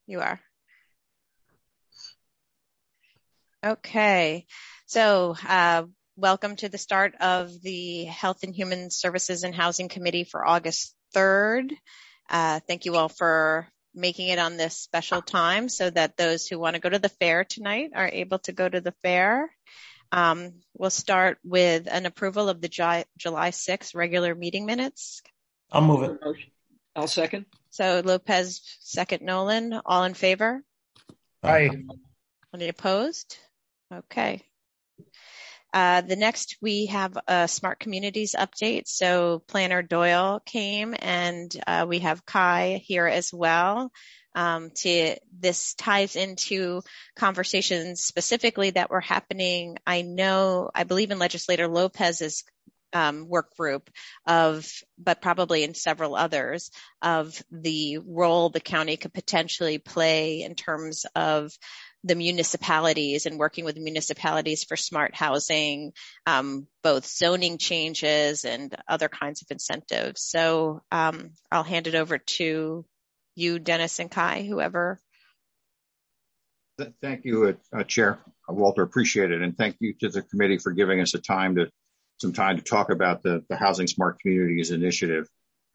You are. Okay. So, welcome to the start of the Health and Human Services and Housing Committee for August 3rd. Thank you all for making it on this special time so that those who want to go to the fair tonight are able to go to the fair. We'll start with an approval of the July 6th regular meeting minutes. I'll move it. I'll second. So Lopez, second Nolan, all in favor? Aye. Any opposed? Okay. The next we have a Smart Communities update. So Planner Doyle came and we have Kai here as well. This ties into conversations specifically that were happening. I believe in Legislator Lopez's work group but probably in several others, of the role the county could potentially play in terms of the municipalities and working with municipalities for smart housing, both zoning changes and other kinds of incentives. So I'll hand it over to you, Dennis and Kai, whoever. Thank you, Chair Walter. Appreciate it. And thank you to the committee for giving us some time to talk about the Housing Smart Communities Initiative.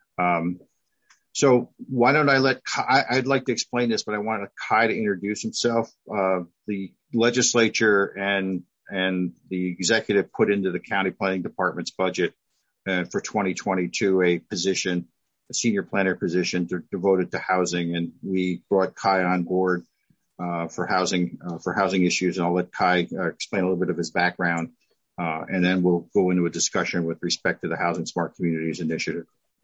So why don't I let Kai, I'd like to explain this, but I wanted Kai to introduce himself. The legislature and the executive put into the county planning department's budget for 2022 a senior planner position devoted to housing, and we brought Kai on board for housing issues. And I'll let Kai explain a little bit of his background, and then we'll go into a discussion with respect to the Housing Smart Communities Initiative.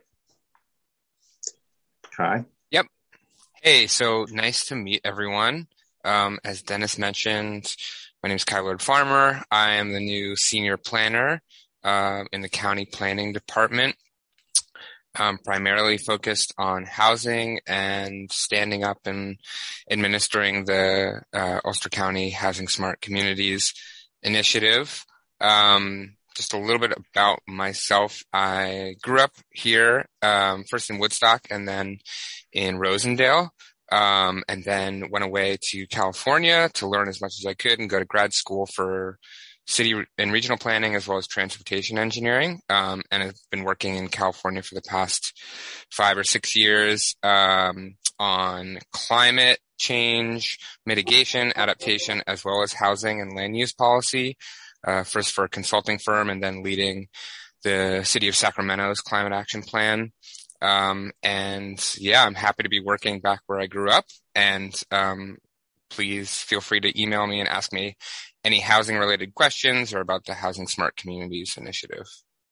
Kai? Yep. Hey, so nice to meet everyone. As Dennis mentioned, my name is Kai Lord Farmer. I am the new senior planner in the county planning department. Primarily focused on housing and standing up and administering the Ulster County Housing Smart Communities Initiative. Just a little bit about myself. I grew up here, first in Woodstock and then in Rosendale, and then went away to California to learn as much as I could and go to grad school for city and regional planning as well as transportation engineering. And I've been working in California for the past 5 or 6 years, on climate change, mitigation, adaptation, as well as housing and land use policy. First for a consulting firm and then leading the city of Sacramento's climate action plan. And yeah, I'm happy to be working back where I grew up, and please feel free to email me and ask me any housing related questions or about the Housing Smart Communities Initiative.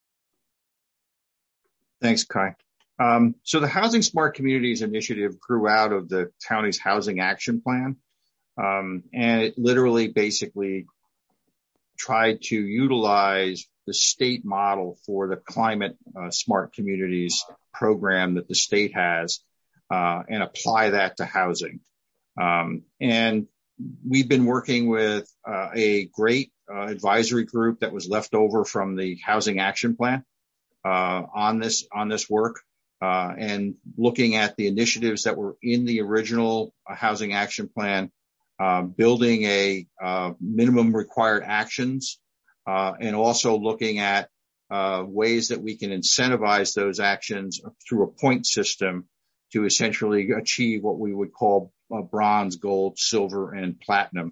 Thanks, Kai. So the Housing Smart Communities Initiative grew out of the county's housing action plan. And it literally basically tried to utilize the state model for the climate smart communities program that the state has, and apply that to housing. And we've been working with a great advisory group that was left over from the housing action plan on this work, and looking at the initiatives that were in the original housing action plan, building a minimum required actions, and also looking at ways that we can incentivize those actions through a point system to essentially achieve what we would call bronze, gold, silver, and platinum.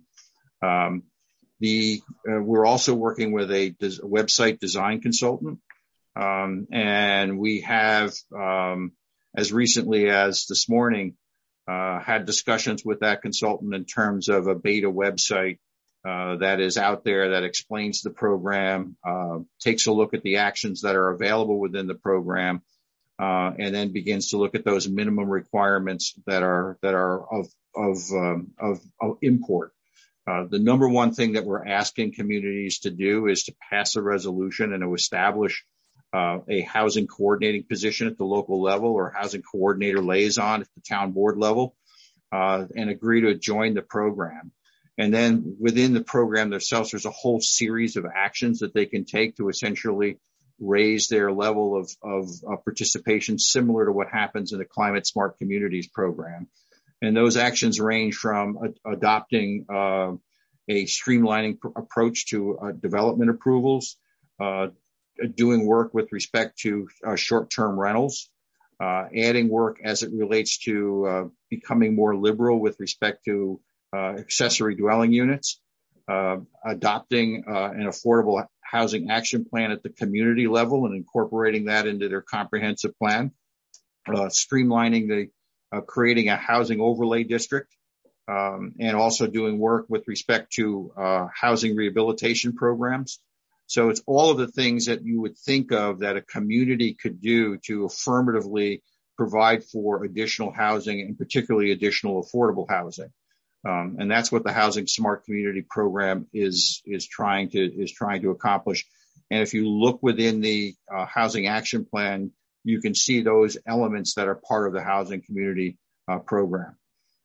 We're also working with a website design consultant, and we have, as recently as this morning, had discussions with that consultant in terms of a beta website that is out there that explains the program, takes a look at the actions that are available within the program, and then begins to look at those minimum requirements that are of import. The number one thing that we're asking communities to do is to pass a resolution and to establish a housing coordinating position at the local level, or housing coordinator liaison at the town board level, and agree to join the program. And then within the program themselves, there's a whole series of actions that they can take to essentially raise their level of participation, similar to what happens in the Climate Smart Communities program. And those actions range from adopting a streamlining approach to development approvals, doing work with respect to short-term rentals, adding work as it relates to becoming more liberal with respect to accessory dwelling units, adopting an affordable housing action plan at the community level and incorporating that into their comprehensive plan, streamlining creating a housing overlay district, and also doing work with respect to housing rehabilitation programs. So it's all of the things that you would think of that a community could do to affirmatively provide for additional housing and particularly additional affordable housing. And that's what the Housing Smart Community Program is trying to accomplish. And if you look within the Housing Action Plan, you can see those elements that are part of the Housing Community Program.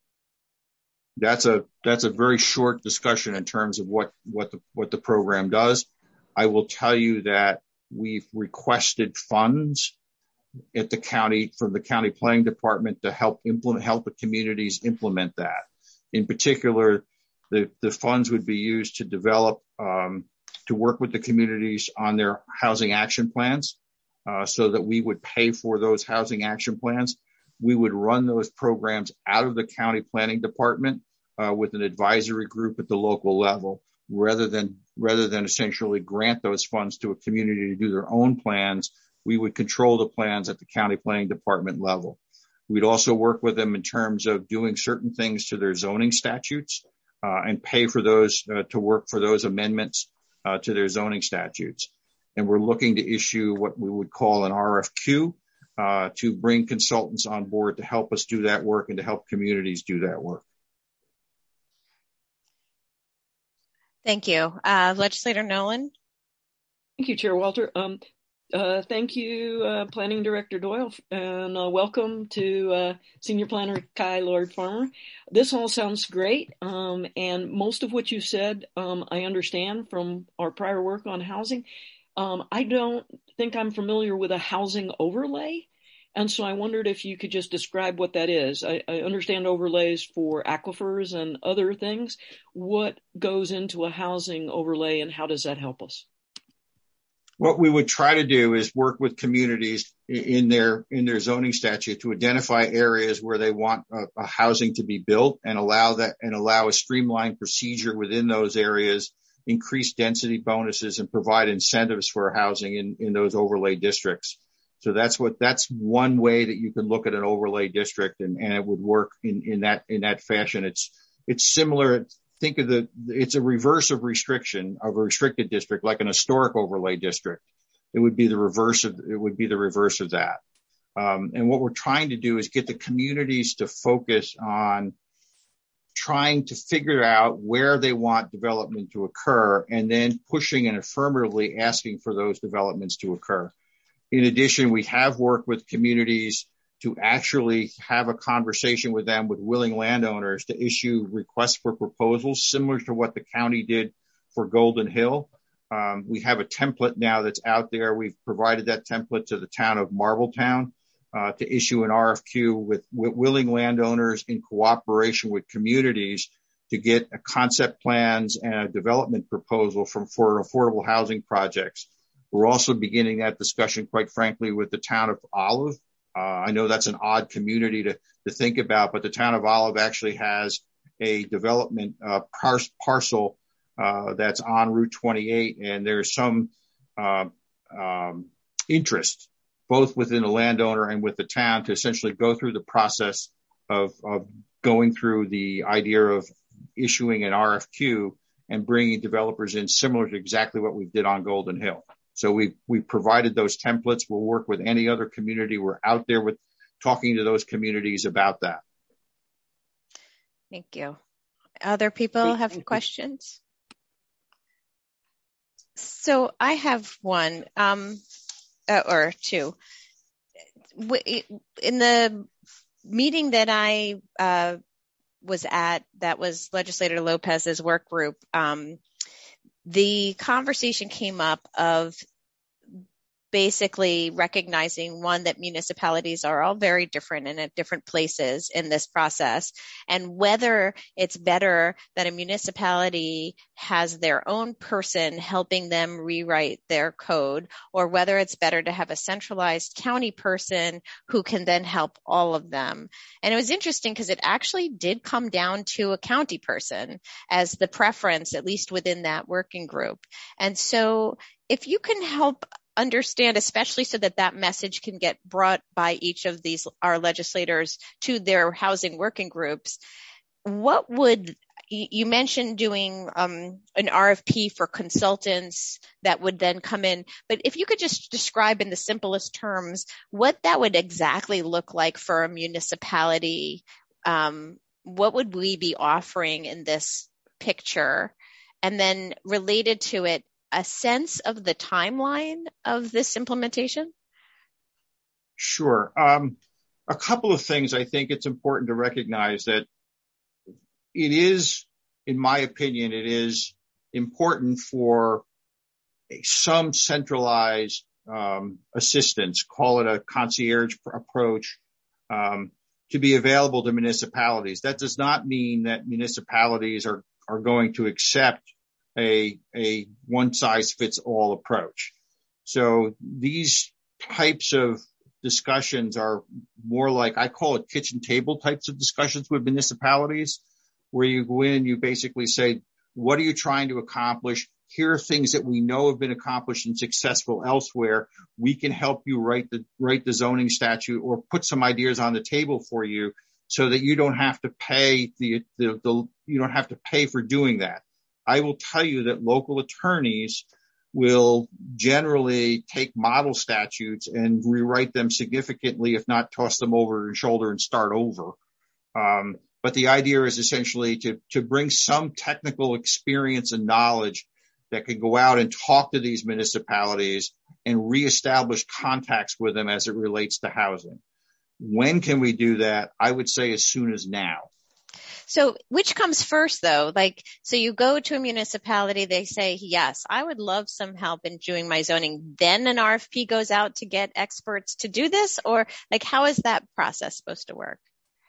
That's a very short discussion in terms of what the program does. I will tell you that we've requested funds at the county from the county planning department to help the communities implement that. In particular, the funds would be used to develop, to work with the communities on their housing action plans, so that we would pay for those housing action plans. We would run those programs out of the county planning department with an advisory group at the local level, rather than essentially grant those funds to a community to do their own plans. We would control the plans at the county planning department level. We'd also work with them in terms of doing certain things to their zoning statutes and pay for those to work for those amendments to their zoning statutes. And we're looking to issue what we would call an RFQ to bring consultants on board to help us do that work and to help communities do that work. Thank you. Legislator Nolan. Thank you, Chair Walter. Thank you, Planning Director Doyle, and welcome to Senior Planner Kai Lord Farmer. This all sounds great, and most of what you said I understand from our prior work on housing. I don't think I'm familiar with a housing overlay, and so I wondered if you could just describe what that is. I understand overlays for aquifers and other things. What goes into a housing overlay, and how does that help us? What we would try to do is work with communities in their zoning statute to identify areas where they want a housing to be built and allow a streamlined procedure within those areas, increase density bonuses, and provide incentives for housing in those overlay districts. So that's one way that you can look at an overlay district, and it would work in that fashion. It's similar. Think of it's a reverse of restriction of a restricted district, like an historic overlay district. It would be the reverse of that. And what we're trying to do is get the communities to focus on trying to figure out where they want development to occur, and then pushing and affirmatively asking for those developments to occur. In addition, we have worked with communities to actually have a conversation with them, with willing landowners, to issue requests for proposals similar to what the county did for Golden Hill. We have a template now that's out there. We've provided that template to the town of Marbletown to issue an RFQ with willing landowners in cooperation with communities to get concept plans and a development proposal for affordable housing projects. We're also beginning that discussion, quite frankly, with the town of Olive. I know that's an odd community to think about, but the town of Olive actually has a development parcel that's on Route 28, and there's some interest both within the landowner and with the town to essentially go through the process of going through the idea of issuing an RFQ and bringing developers in, similar to exactly what we did on Golden Hill. So we've provided those templates. We'll work with any other community. We're out there with talking to those communities about that. Thank you. Other people have questions? So I have one or two. In the meeting that I was at, that was Legislator Lopez's work group, the conversation came up of basically recognizing, one, that municipalities are all very different and at different places in this process, and whether it's better that a municipality has their own person helping them rewrite their code, or whether it's better to have a centralized county person who can then help all of them. And it was interesting because it actually did come down to a county person as the preference, at least within that working group. And so if you can help understand, especially so that that message can get brought by each of these, our legislators, to their housing working groups, what would, you mentioned doing an RFP for consultants that would then come in, but if you could just describe in the simplest terms what that would exactly look like for a municipality, what would we be offering in this picture? And then related to it, a sense of the timeline of this implementation? Sure. A couple of things. I think it's important to recognize that it is, in my opinion, it is important for some centralized assistance, call it a concierge approach, to be available to municipalities. That does not mean that municipalities are going to accept a one-size-fits-all approach. So these types of discussions are more like, I call it kitchen table types of discussions with municipalities, where you go in and you basically say, what are you trying to accomplish? Here are things that we know have been accomplished and successful elsewhere. We can help you write the zoning statute or put some ideas on the table for you so that you don't have to pay you don't have to pay for doing that. I will tell you that local attorneys will generally take model statutes and rewrite them significantly, if not toss them over your shoulder and start over. But the idea is essentially to bring some technical experience and knowledge that can go out and talk to these municipalities and reestablish contacts with them as it relates to housing. When can we do that? I would say as soon as now. So which comes first, though? So you go to a municipality, they say, yes, I would love some help in doing my zoning. Then an RFP goes out to get experts to do this? Or how is that process supposed to work?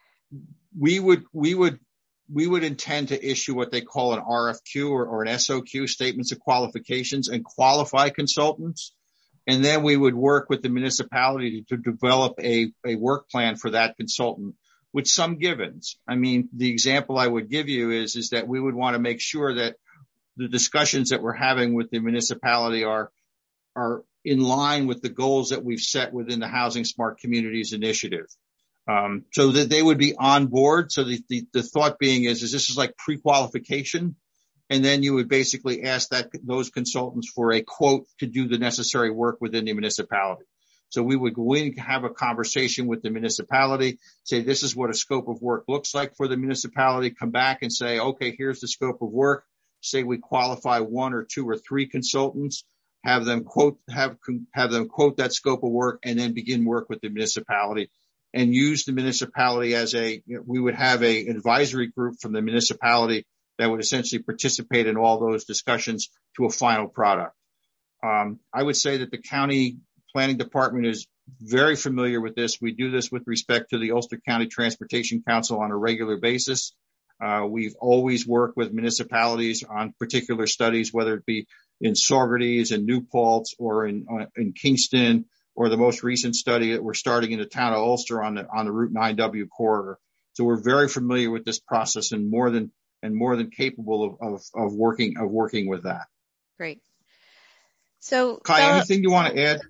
We would intend to issue what they call an RFQ or an SOQ, statements of qualifications, and qualify consultants. And then we would work with the municipality to develop a work plan for that consultant with some givens. I mean, the example I would give you is that we would want to make sure that the discussions that we're having with the municipality are in line with the goals that we've set within the Housing Smart Communities Initiative. So that they would be on board. So the thought being is this is like pre-qualification. And then you would basically ask those consultants for a quote to do the necessary work within the municipality. So we would go in, have a conversation with the municipality, say this is what a scope of work looks like for the municipality, come back and say, okay, here's the scope of work. Say we qualify 1 or 2 or 3 consultants, have them quote that scope of work, and then begin work with the municipality and use the municipality as we would have an advisory group from the municipality that would essentially participate in all those discussions to a final product. I would say that the county planning department is very familiar with this. We do this with respect to the Ulster County Transportation Council on a regular basis. We've always worked with municipalities on particular studies, whether it be in Saugerties and New Paltz or in Kingston, or the most recent study that we're starting in the town of Ulster on the Route 9W corridor. So we're very familiar with this process and more than capable of working with that. Great. So, Kai, anything you want to add?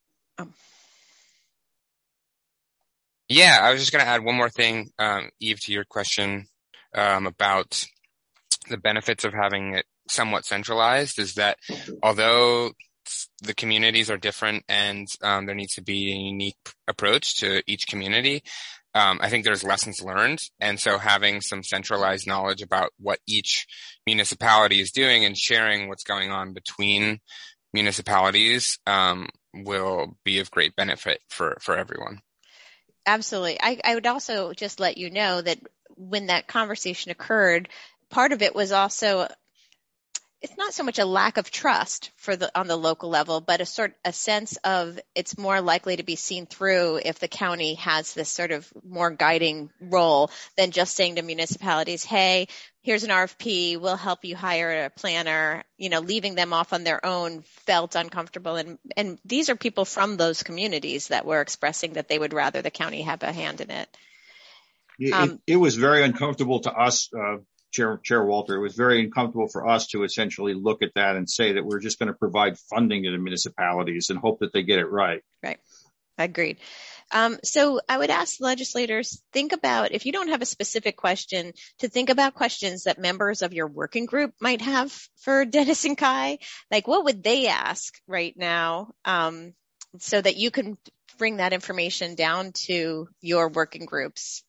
Yeah, I was just going to add one more thing, Eve, to your question about the benefits of having it somewhat centralized, is that although the communities are different and there needs to be a unique approach to each community, I think there's lessons learned. And so having some centralized knowledge about what each municipality is doing and sharing what's going on between municipalities will be of great benefit for everyone. Absolutely. I would also just let you know that when that conversation occurred, part of it was also it's not so much a lack of trust on the local level, but a sense of it's more likely to be seen through if the county has this sort of more guiding role than just saying to municipalities, hey, here's an RFP, we'll help you hire a planner, leaving them off on their own felt uncomfortable. And these are people from those communities that were expressing that they would rather the county have a hand in it. It was very uncomfortable to us, Chair Walter. It was very uncomfortable for us to essentially look at that and say that we're just going to provide funding to the municipalities and hope that they get it right. Right. Agreed. So I would ask legislators, think about, if you don't have a specific question, to think about questions that members of your working group might have for Dennis and Kai. Like, what would they ask right now, so that you can bring that information down to your working groups?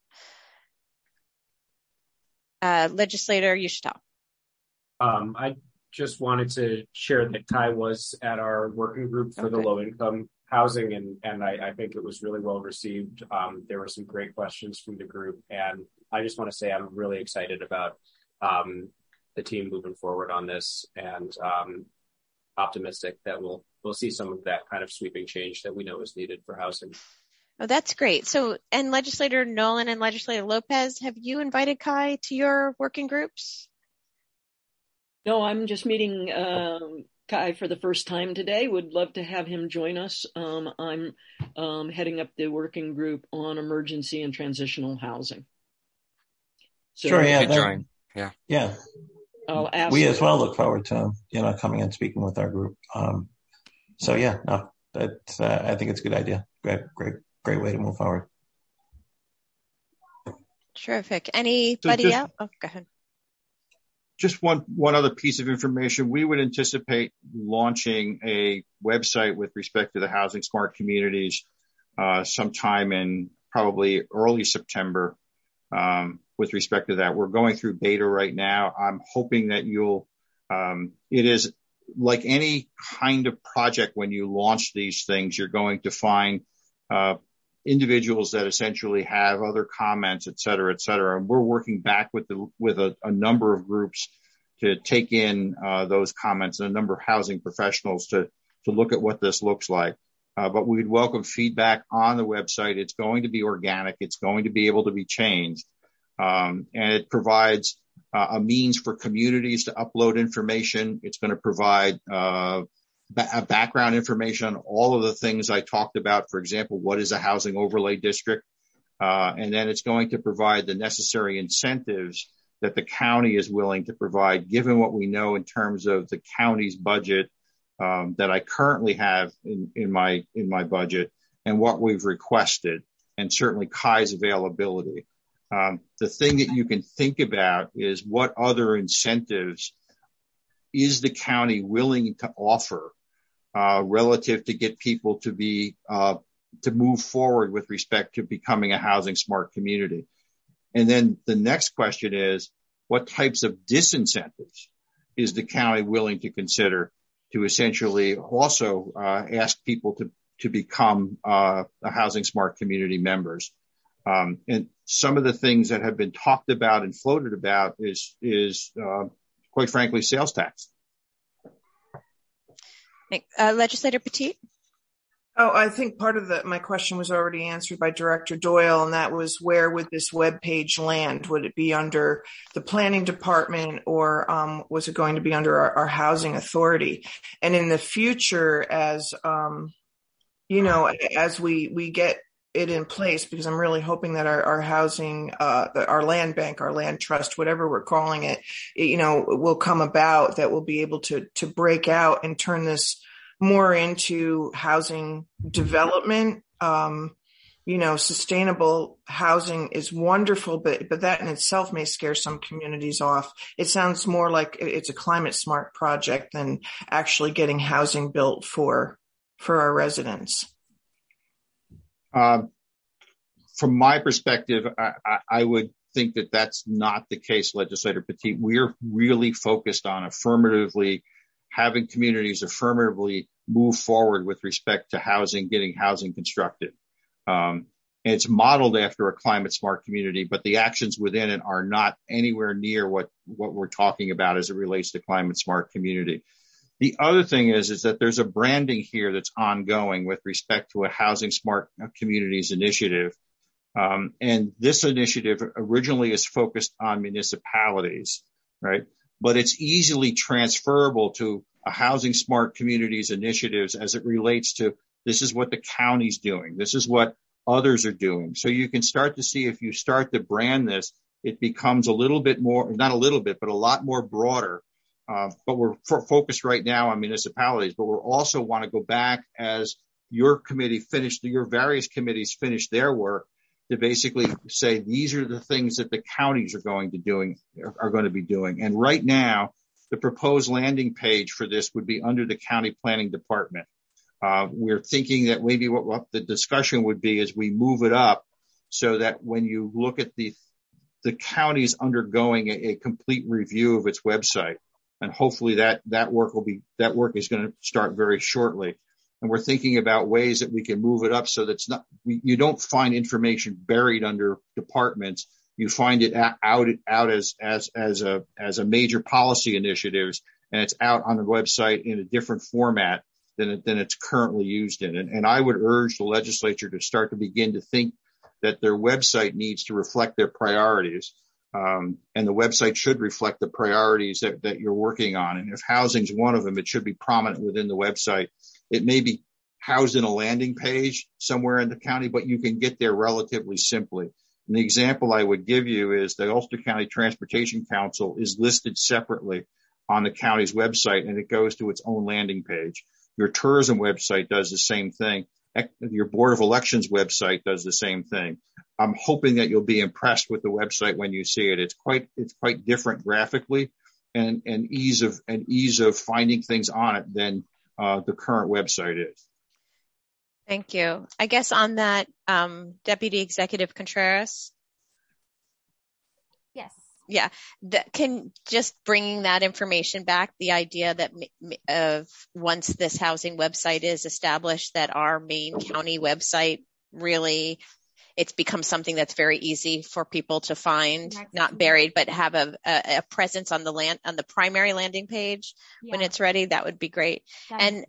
Legislator Ushtal. I just wanted to share that Kai was at our working group for the low-income housing, and I think it was really well received. There were some great questions from the group, and I just want to say I'm really excited about the team moving forward on this, and optimistic that we'll see some of that kind of sweeping change that we know is needed for housing. Oh, that's great. So, and Legislator Nolan and Legislator Lopez, have you invited Kai to your working groups? No, I'm just meeting Kai for the first time today. Would love to have him join us. I'm heading up the working group on emergency and transitional housing. So, sure, yeah. Join. Yeah. I'll ask we as well look forward to coming and speaking with our group. So yeah, no, that's I think it's a good idea. Great way to move forward. Terrific. Anybody else? Oh, go ahead. Just one other piece of information. We would anticipate launching a website with respect to the Housing Smart Communities sometime in probably early September. With respect to that, we're going through beta right now. I'm hoping that it is like any kind of project. When you launch these things, you're going to find individuals that essentially have other comments, et cetera, et cetera. And we're working back with a number of groups to take in those comments, and a number of housing professionals to look at what this looks like. But we'd welcome feedback on the website. It's going to be organic. It's going to be able to be changed. And it provides a means for communities to upload information. It's going to provide background information on all of the things I talked about. For example, what is a housing overlay district? And then it's going to provide the necessary incentives that the county is willing to provide, given what we know in terms of the county's budget that I currently have in my budget, and what we've requested, and certainly Kai's availability. The thing that you can think about is what other incentives is the county willing to offer relative to get people to move forward with respect to becoming a housing smart community. And then the next question is, what types of disincentives is the county willing to consider to essentially also ask people to become a housing smart community members? And some of the things that have been talked about and floated about is quite frankly, sales tax. Legislator Petit? Oh, I think part of my question was already answered by Director Doyle, and that was, where would this webpage land? Would it be under the planning department, or was it going to be under our housing authority? And in the future, as as we get it in place, because I'm really hoping that our housing, our land bank, our land trust, whatever we're calling it, will come about, that we'll be able to break out and turn this more into housing development. Sustainable housing is wonderful, but that in itself may scare some communities off. It sounds more like it's a climate smart project than actually getting housing built for our residents. From my perspective, I would think that that's not the case, Legislator Petit. We're really focused on having communities affirmatively move forward with respect to housing, getting housing constructed. And it's modeled after a climate smart community, but the actions within it are not anywhere near what we're talking about as it relates to climate smart community. The other thing is that there's a branding here that's ongoing with respect to a housing smart communities initiative. And this initiative originally is focused on municipalities, right? But it's easily transferable to a housing smart communities initiatives as it relates to this is what the county's doing. This is what others are doing. So you can start to see, if you start to brand this, it becomes a little bit more, not a little bit, but a lot more broader. But we're focused right now on municipalities, but we also want to go back as your various committees finish their work to basically say, these are the things that the counties are going to be doing. And right now, the proposed landing page for this would be under the county planning department. We're thinking that maybe what the discussion would be is we move it up so that when you look at the county's undergoing a complete review of its website, and hopefully that work is going to start very shortly. And we're thinking about ways that we can move it up so that you don't find information buried under departments. You find it out as a major policy initiatives, and it's out on the website in a different format than it's currently used in. And I would urge the legislature to start to begin to think that their website needs to reflect their priorities. And the website should reflect the priorities that you're working on. And if housing is one of them, it should be prominent within the website. It may be housed in a landing page somewhere in the county, but you can get there relatively simply. And the example I would give you is the Ulster County Transportation Council is listed separately on the county's website, and it goes to its own landing page. Your tourism website does the same thing. Your Board of Elections website does the same thing. I'm hoping that you'll be impressed with the website when you see it. It's quite different graphically and ease of finding things on it than the current website is. Thank you. I guess on that, Deputy Executive Contreras. Yes. Yeah, can just bringing that information back, the idea that once this housing website is established, that our main county website really, it's become something that's very easy for people to find, not buried, but have a presence on the primary landing page when it's ready. That would be great. And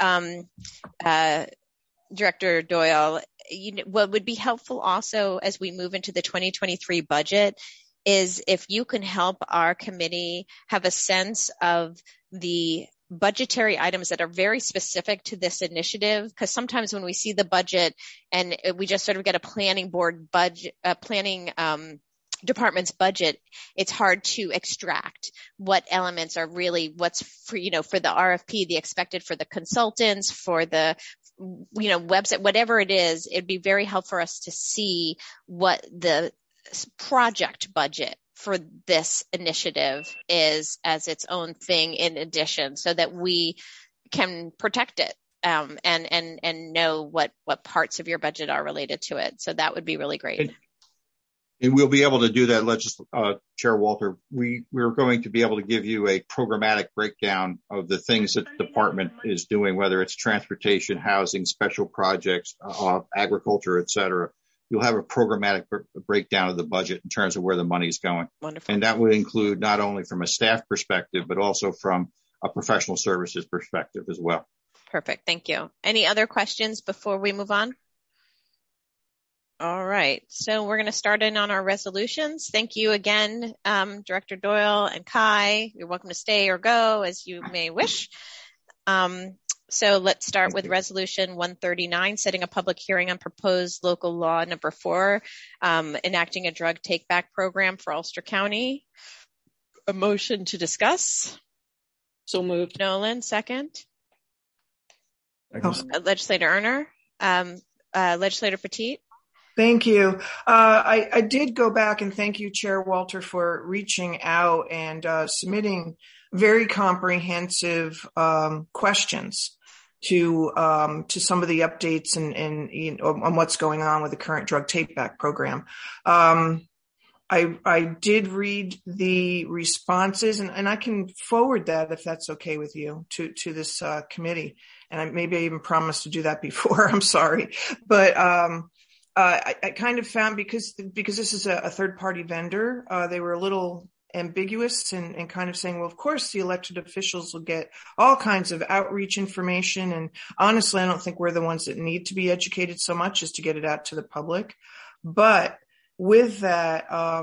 Director Doyle, what would be helpful also as we move into the 2023 budget is if you can help our committee have a sense of the budgetary items that are very specific to this initiative, because sometimes when we see the budget and we just sort of get a planning board budget, department's budget, it's hard to extract what elements are really what's for the RFP, the expected for the consultants, for the website, whatever it is. It'd be very helpful for us to see what the project budget for this initiative is as its own thing in addition, so that we can protect it and know what parts of your budget are related to it. So that would be really great. And we'll be able to do that, Chair Walter. We're going to be able to give you a programmatic breakdown of the things that the department is doing, whether it's transportation, housing, special projects, agriculture, et cetera. You'll have a programmatic breakdown of the budget in terms of where the money's going. Wonderful. And that would include not only from a staff perspective, but also from a professional services perspective as well. Perfect. Thank you. Any other questions before we move on? All right. So we're going to start in on our resolutions. Thank you again, Director Doyle and Kai. You're welcome to stay or go as you may wish. So let's start with Resolution 139, setting a public hearing on proposed local law number 4, enacting a drug take-back program for Ulster County. A motion to discuss. So moved. Nolan, second. Legislator Erner. Legislator Petit. Thank you. I did go back and thank you, Chair Walter, for reaching out and submitting very comprehensive questions to some of the updates and on what's going on with the current drug take-back program. I did read the responses, and I can forward that if that's okay with you to this committee. And maybe I even promised to do that before. I'm sorry, but I kind of found because this is a third-party vendor, they were a little ambiguous and kind of saying, well, of course, the elected officials will get all kinds of outreach information. And honestly, I don't think we're the ones that need to be educated so much as to get it out to the public. But with that,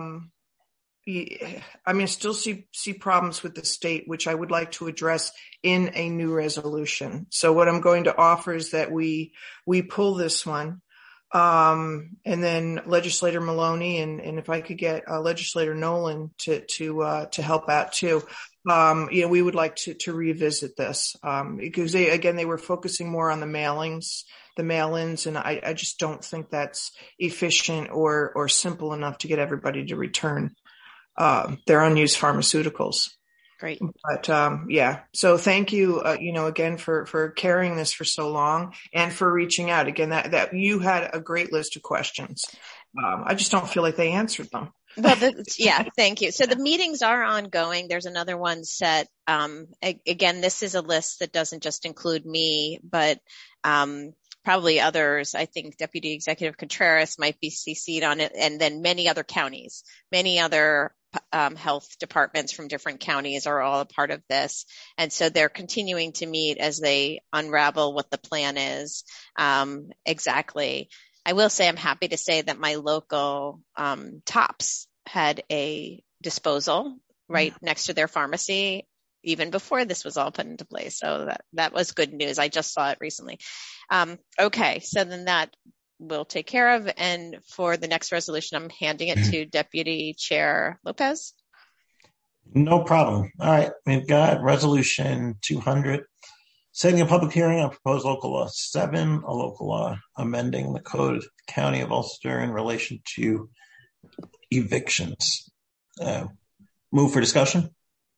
I still see problems with the state, which I would like to address in a new resolution. So what I'm going to offer is that we pull this one. And then Legislator Maloney and if I could get Legislator Nolan to help out too, we would like to revisit this, because they were focusing more on the mailings, the mail-ins, and I just don't think that's efficient or simple enough to get everybody to return their unused pharmaceuticals. Great. But so thank you, again for carrying this for so long and for reaching out again. That you had a great list of questions. I just don't feel like they answered them. Well, thank you. So the meetings are ongoing. There's another one set. Again, this is a list that doesn't just include me, but probably others. I think Deputy Executive Contreras might be CC'd on it, and then many other counties, many other health departments from different counties are all a part of this. And so they're continuing to meet as they unravel what the plan is exactly. I will say I'm happy to say that my local Tops had a disposal right next to their pharmacy even before this was all put into place. So that was good news. I just saw it recently. Okay, so then that we'll take care of. And for the next resolution, I'm handing it to Deputy Chair Lopez. No problem. All right. We've got Resolution 200, setting a public hearing on proposed local law 7, a local law amending the code of the County of Ulster in relation to evictions. Move for discussion.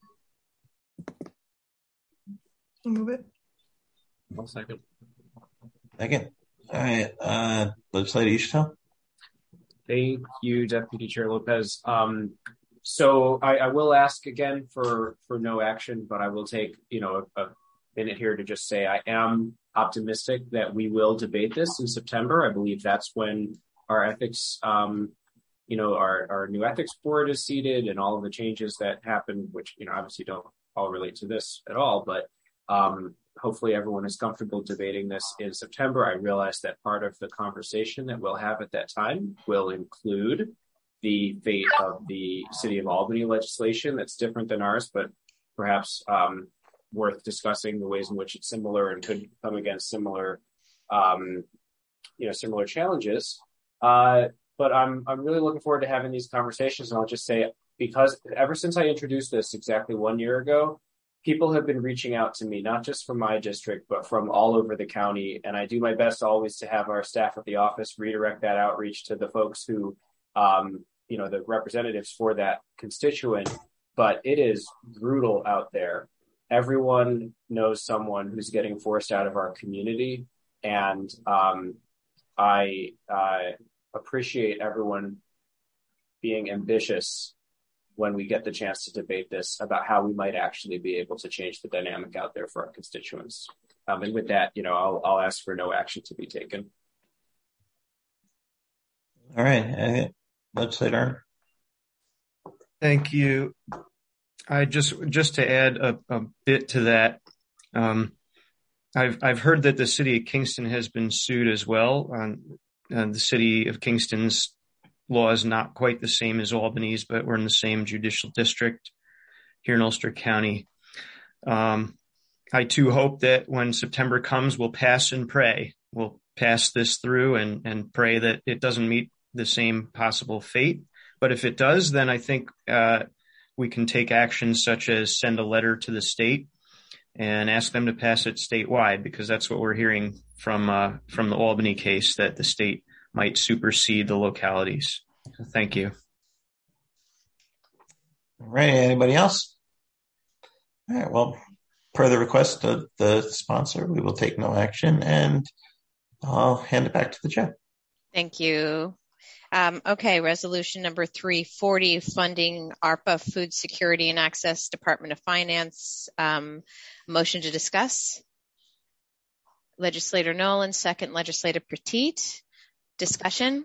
Move it. One second. Second. All right, Legislator Ishto. Thank you, Deputy Chair Lopez. So I will ask again for no action, but I will take, a minute here to just say I am optimistic that we will debate this in September. I believe that's when our ethics, our new ethics board is seated and all of the changes that happened, which, obviously don't all relate to this at all, but hopefully everyone is comfortable debating this in September. I realize that part of the conversation that we'll have at that time will include the fate of the City of Albany legislation that's different than ours, but perhaps worth discussing the ways in which it's similar and could come against similar challenges. But I'm really looking forward to having these conversations. And I'll just say, because ever since I introduced this exactly 1 year ago, people have been reaching out to me, not just from my district, but from all over the county. And I do my best always to have our staff at the office redirect that outreach to the folks who, the representatives for that constituent. But it is brutal out there. Everyone knows someone who's getting forced out of our community. And I appreciate everyone being ambitious when we get the chance to debate this about how we might actually be able to change the dynamic out there for our constituents. And with that, I'll ask for no action to be taken. All right. Legislator. Thank you. I just to add a bit to that. I've heard that the city of Kingston has been sued as well. The city of Kingston's law is not quite the same as Albany's, but we're in the same judicial district here in Ulster County. I too hope that when September comes, we'll pass and pray. We'll pass this through and pray that it doesn't meet the same possible fate. But if it does, then I think we can take actions such as send a letter to the state and ask them to pass it statewide, because that's what we're hearing from the Albany case, that the state might supersede the localities. So thank you. All right. Anybody else? All right. Well, per the request of the sponsor, we will take no action, and I'll hand it back to the chair. Thank you. Okay. Resolution number 340, funding ARPA Food Security and Access, Department of Finance. Motion to discuss. Legislator Nolan, second. Legislator Petit. Discussion?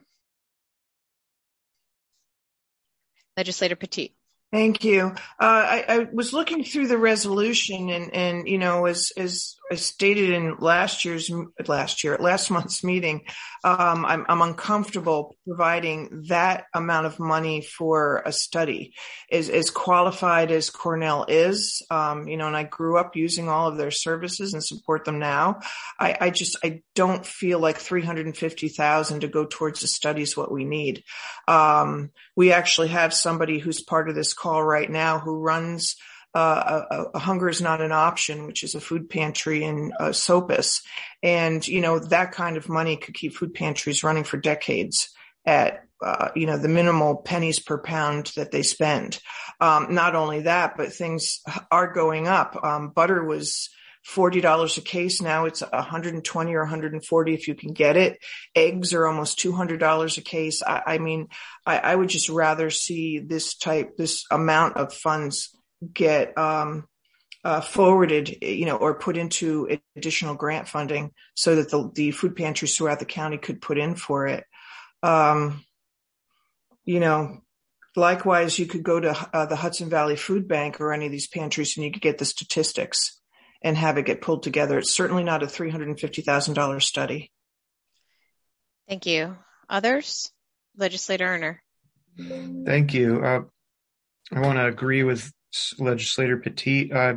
Legislator Petit. Thank you. I was looking through the resolution and as I stated in last month's meeting, I'm uncomfortable providing that amount of money for a study. As qualified as Cornell is, and I grew up using all of their services and support them now. I don't feel like $350,000 to go towards the study is what we need. We actually have somebody who's part of this call right now who runs a Hunger is Not an Option, which is a food pantry in Sopus. And, that kind of money could keep food pantries running for decades at, the minimal pennies per pound that they spend. Not only that, but things are going up. Butter was $40 a case. Now it's $120 or $140 if you can get it. Eggs are almost $200 a case. I would just rather see this amount of funds get forwarded, or put into additional grant funding so that the food pantries throughout the county could put in for it. Likewise, you could go to the Hudson Valley Food Bank or any of these pantries and you could get the statistics and have it get pulled together. It's certainly not a $350,000 study. Thank you. Others? Legislator Erner. Thank you. I want to agree with Legislator Petit. I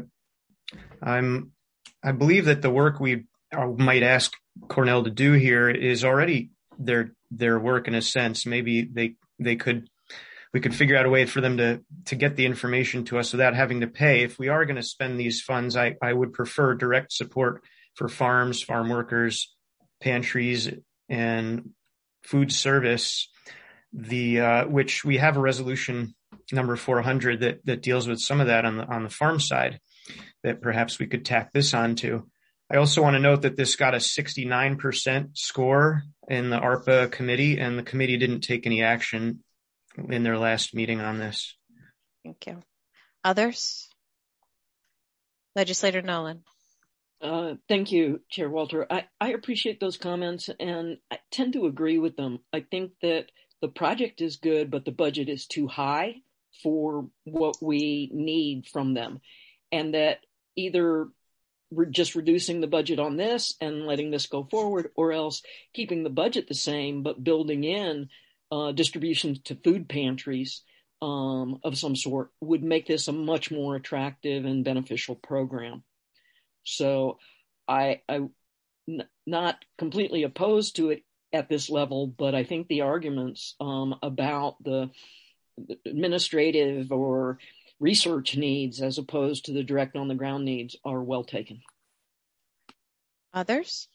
believe that the work we might ask Cornell to do here is already their work in a sense. Maybe we could figure out a way for them to get the information to us without having to pay. If we are going to spend these funds, I would prefer direct support for farms, farm workers, pantries, and food service, which we have a resolution number 400 that deals with some of that on the farm side that perhaps we could tack this onto. I also want to note that this got a 69% score in the ARPA committee, and the committee didn't take any action in their last meeting on this. Thank you. Others? Legislator Nolan. Thank you, Chair Walter. I appreciate those comments, and I tend to agree with them. I think that the project is good, but the budget is too high for what we need from them, and that either we're just reducing the budget on this and letting this go forward, or else keeping the budget the same but building in distributions to food pantries of some sort would make this a much more attractive and beneficial program. So I'm not completely opposed to it at this level, but I think the arguments about the administrative or research needs as opposed to the direct on the ground needs are well taken. Others?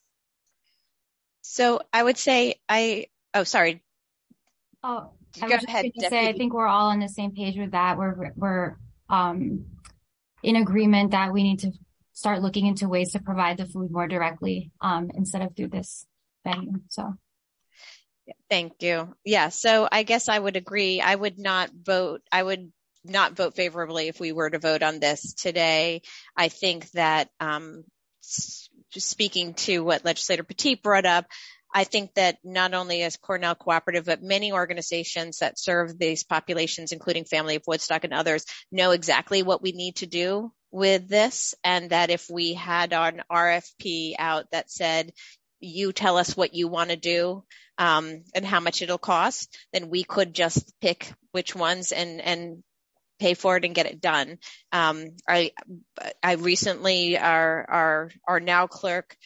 So I would say sorry. Oh, I was just going to say, I think we're all on the same page with that. We're in agreement that we need to start looking into ways to provide the food more directly instead of through this venue. So. Thank you. Yeah. So I guess I would agree. I would not vote favorably if we were to vote on this today. I think that just speaking to what Legislator Petit brought up, I think that not only is Cornell Cooperative, but many organizations that serve these populations, including Family of Woodstock and others, know exactly what we need to do with this. And that if we had an RFP out that said, you tell us what you want to do and how much it'll cost, then we could just pick which ones and pay for it and get it done. I recently, our now clerk,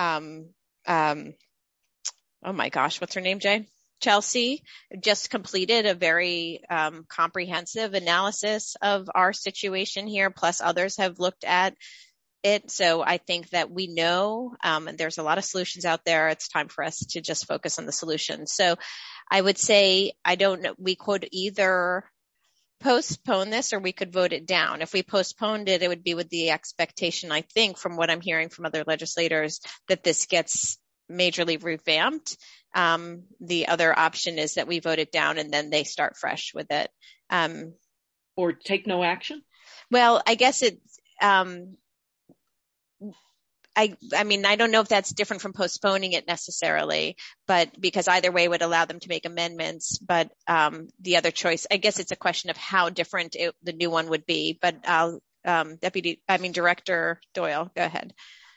oh my gosh, what's her name, Jay? Chelsea just completed a very comprehensive analysis of our situation here, plus others have looked at it. So I think that we know, and there's a lot of solutions out there. It's time for us to just focus on the solutions. So I would say, we could either postpone this or we could vote it down. If we postponed it, it would be with the expectation, I think, from what I'm hearing from other legislators, that this gets majorly revamped. The other option is that we vote it down and then they start fresh with it. Or take no action? Well, I guess it's, I mean, I don't know if that's different from postponing it necessarily, but because either way would allow them to make amendments. But the other choice, I guess it's a question of how different the new one would be. But Director Doyle, go ahead.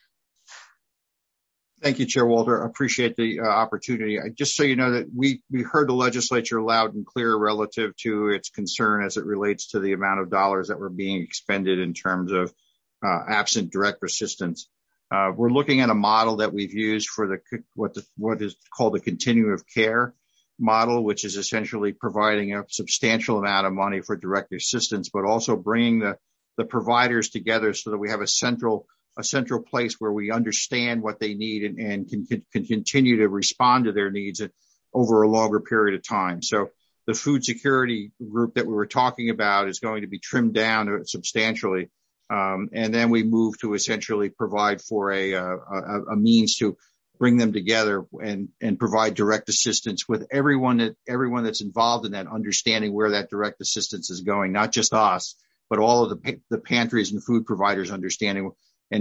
Thank you, Chair Walter. I appreciate the opportunity. Just so you know that we heard the legislature loud and clear relative to its concern as it relates to the amount of dollars that were being expended in terms of absent direct assistance. We're looking at a model that we've used for what is called the continuum of care model, which is essentially providing a substantial amount of money for direct assistance, but also bringing the providers together so that we have a central place where we understand what they need and can continue to respond to their needs over a longer period of time. So the food security group that we were talking about is going to be trimmed down substantially. And then we move to essentially provide for a means to bring them together and provide direct assistance with everyone that's involved in that, understanding where that direct assistance is going, not just us, but all of the pantries and food providers understanding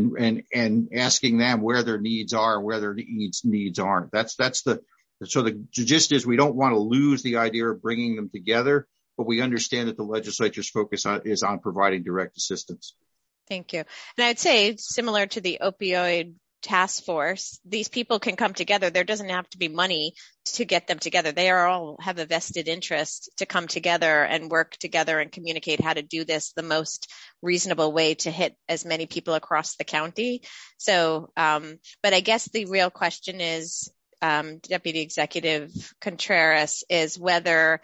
and asking them where their needs are and where their needs aren't. So the gist is we don't want to lose the idea of bringing them together, but we understand that the legislature's focus is on providing direct assistance. Thank you. And I'd say similar to the opioid task force, these people can come together. There doesn't have to be money to get them together. They all have a vested interest to come together and work together and communicate how to do this the most reasonable way to hit as many people across the county. So, but I guess the real question is, Deputy Executive Contreras, is whether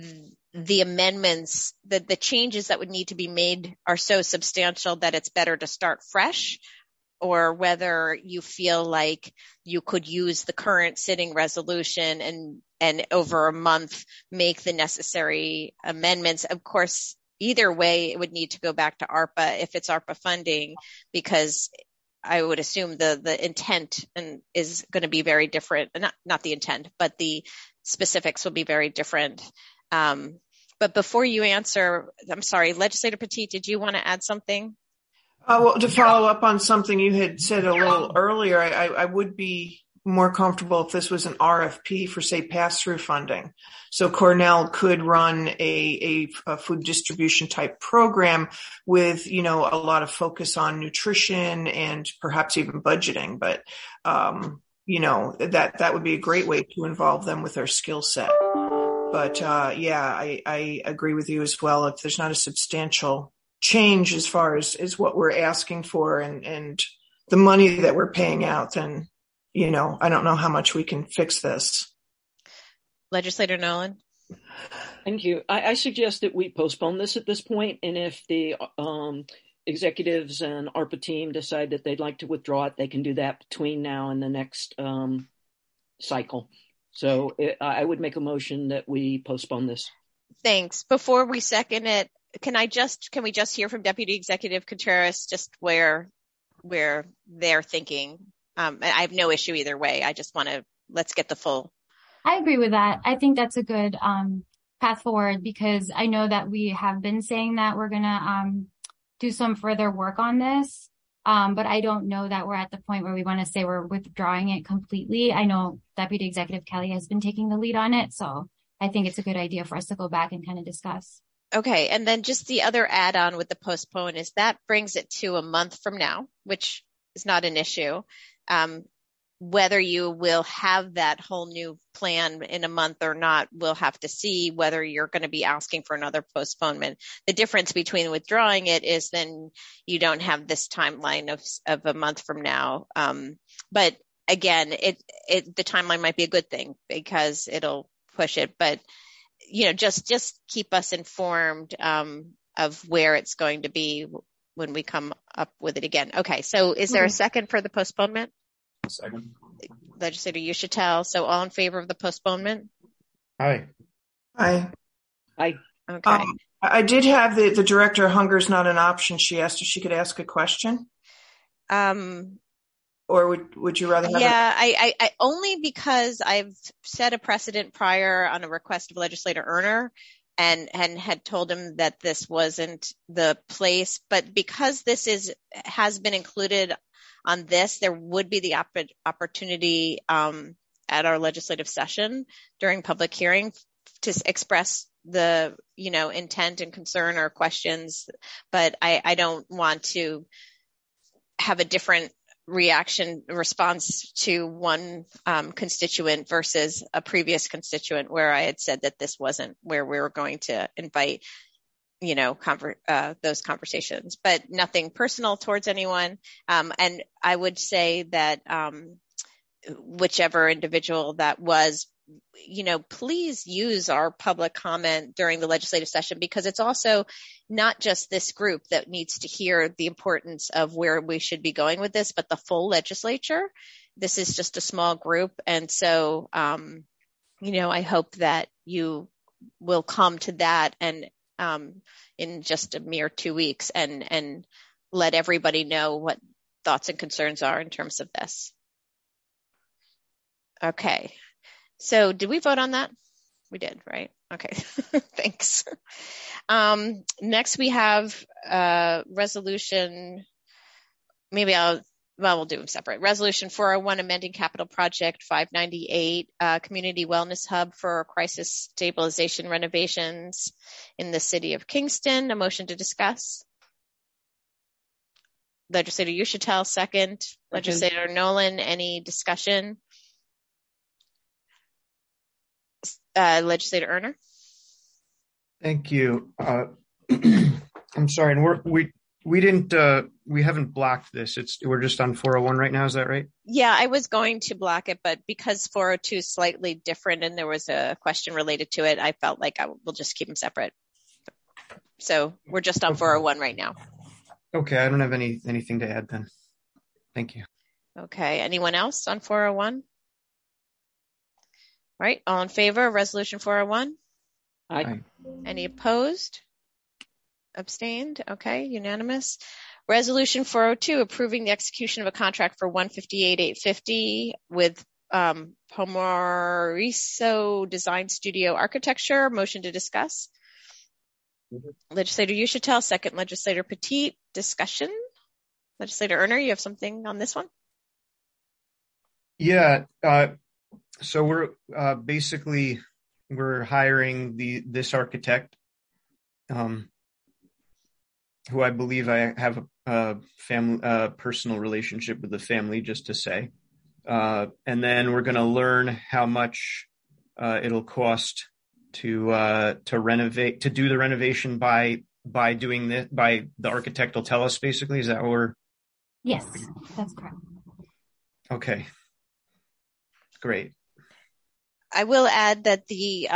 the amendments, the changes that would need to be made are so substantial that it's better to start fresh, or whether you feel like you could use the current sitting resolution and over a month make the necessary amendments. Of course, either way, it would need to go back to ARPA if it's ARPA funding, because I would assume the intent is going to be very different. Not the intent, but the specifics will be very different. But before you answer, I'm sorry, Legislator Petit, did you want to add something? Well, to follow up on something you had said a little earlier, I would be more comfortable if this was an RFP for, say, pass-through funding. So Cornell could run a food distribution type program with, a lot of focus on nutrition and perhaps even budgeting. But, that would be a great way to involve them with their skill set. But, I agree with you as well. If there's not a substantial change as far as what we're asking for and the money that we're paying out, then, I don't know how much we can fix this. Legislator Nolan. Thank you. I suggest that we postpone this at this point, and if the executives and ARPA team decide that they'd like to withdraw it, they can do that between now and the next cycle. So I would make a motion that we postpone this. Thanks. Before we second it, can we just hear from Deputy Executive Contreras just where they're thinking? I have no issue either way. I just let's get the full. I agree with that. I think that's a good path forward, because I know that we have been saying that we're going to do some further work on this. But I don't know that we're at the point where we want to say we're withdrawing it completely. I know Deputy Executive Kelly has been taking the lead on it, so I think it's a good idea for us to go back and kind of discuss. Okay, and then just the other add-on with the postpone is that brings it to a month from now, which is not an issue. Whether you will have that whole new plan in a month or not, we'll have to see whether you're going to be asking for another postponement. The difference between withdrawing it is then you don't have this timeline of a month from now. But again, the timeline might be a good thing because it'll push it. But, just keep us informed of where it's going to be when we come up with it again. Okay, so is there a second for the postponement? Second. Legislator Uschitel. So all in favor of the postponement? Aye. Aye. Aye. Okay. I did have the director. Hunger's not an option. She asked if she could ask a question. Or would you rather have? Yeah, I only because I've set a precedent prior on a request of Legislator Erner and had told him that this wasn't the place, but because this has been included on this. There would be the opportunity at our legislative session during public hearing to express the, intent and concern or questions, but I don't want to have a different response to one constituent versus a previous constituent where I had said that this wasn't where we were going to invite, those conversations, but nothing personal towards anyone. And I would say that whichever individual that was, please use our public comment during the legislative session, because it's also not just this group that needs to hear the importance of where we should be going with this, but the full legislature. This is just a small group. And so, I hope that you will come to that and in just a mere 2 weeks and let everybody know what thoughts and concerns are in terms of this. Okay. So did we vote on that? We did, right? Okay. Thanks. Next we have resolution. We'll do them separate. Resolution 401, amending capital project 598, community wellness hub for crisis stabilization renovations in the city of Kingston. A motion to discuss. Legislator Uschitel, second. Legislator Nolan, any discussion? Legislator Erner. Thank you. I'm sorry, and we haven't blocked this. We're just on 401 right now. Is that right? Yeah, I was going to block it, but because 402 is slightly different and there was a question related to it, I felt like we'll just keep them separate. So we're just on 401 right now. Okay, I don't have anything to add then. Thank you. Okay, anyone else on 401? All right, all in favor of resolution 401? Aye. Any opposed? Abstained? Okay, unanimous. Resolution 402, approving the execution of a contract for 158-850 with Pomoriso Design Studio Architecture. Motion to discuss. Legislator Uschitel, second. Legislator Petit, discussion. Legislator Erner, you have something on this one? Yeah. So we're hiring this architect, who I believe I have a personal relationship with the family, just to say. And then we're going to learn how much it'll cost to renovate, to do the renovation by doing this, by the architect will tell us, basically. Is that what we're? Yes, that's correct. Okay. Great. I will add that the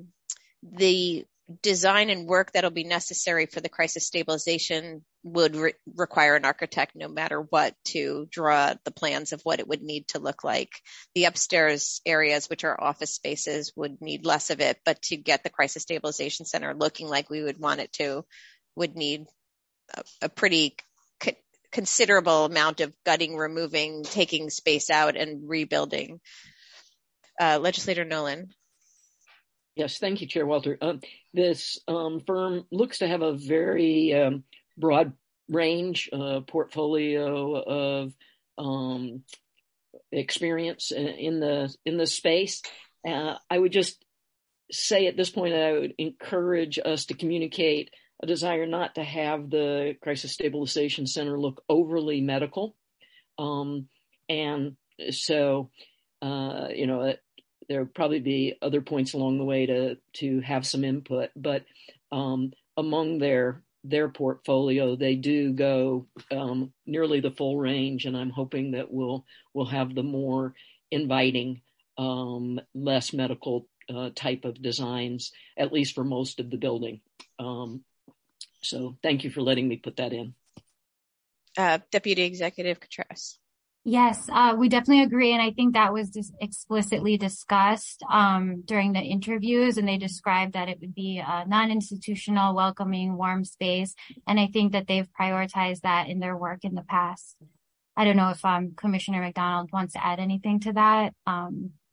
design and work that'll be necessary for the crisis stabilization would require an architect, no matter what, to draw the plans of what it would need to look like. The upstairs areas, which are office spaces, would need less of it, but to get the crisis stabilization center looking like we would want it to, would need a pretty considerable amount of gutting, removing, taking space out, and rebuilding. Legislator Nolan. Yes, thank you, Chair Walter. This firm looks to have a very broad range portfolio of experience in the space. I would just say at this point, I would encourage us to communicate a desire not to have the Crisis Stabilization Center look overly medical. And so, there'll probably be other points along the way to have some input, but among their portfolio, they do go nearly the full range, and I'm hoping that we'll have the more inviting, less medical type of designs, at least for most of the building. So thank you for letting me put that in. Deputy Executive Contreras. Yes, we definitely agree. And I think that was just explicitly discussed during the interviews, and they described that it would be a non-institutional, welcoming, warm space. And I think that they've prioritized that in their work in the past. I don't know if Commissioner McDonald wants to add anything to that.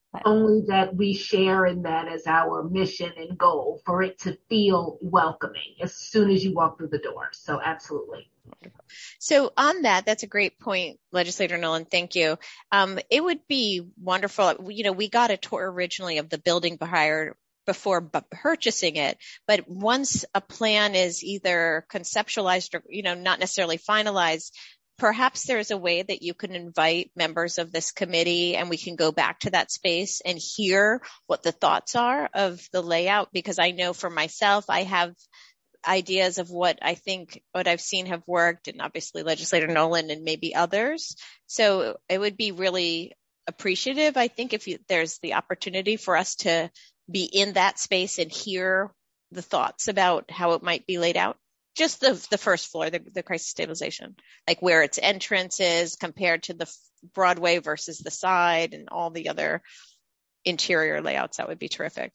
Only that we share in that as our mission and goal, for it to feel welcoming as soon as you walk through the door. So absolutely. So on that's a great point, Legislator Nolan. Thank you. It would be wonderful. We got a tour originally of the building before purchasing it, but once a plan is either conceptualized or, not necessarily finalized, perhaps there's a way that you can invite members of this committee and we can go back to that space and hear what the thoughts are of the layout, because I know for myself, I have ideas of what I've seen have worked, and obviously Legislator Nolan and maybe others. So it would be really appreciative, I think, if there's the opportunity for us to be in that space and hear the thoughts about how it might be laid out. Just the first floor, the crisis stabilization, like where its entrance is compared to the Broadway versus the side and all the other interior layouts. That would be terrific.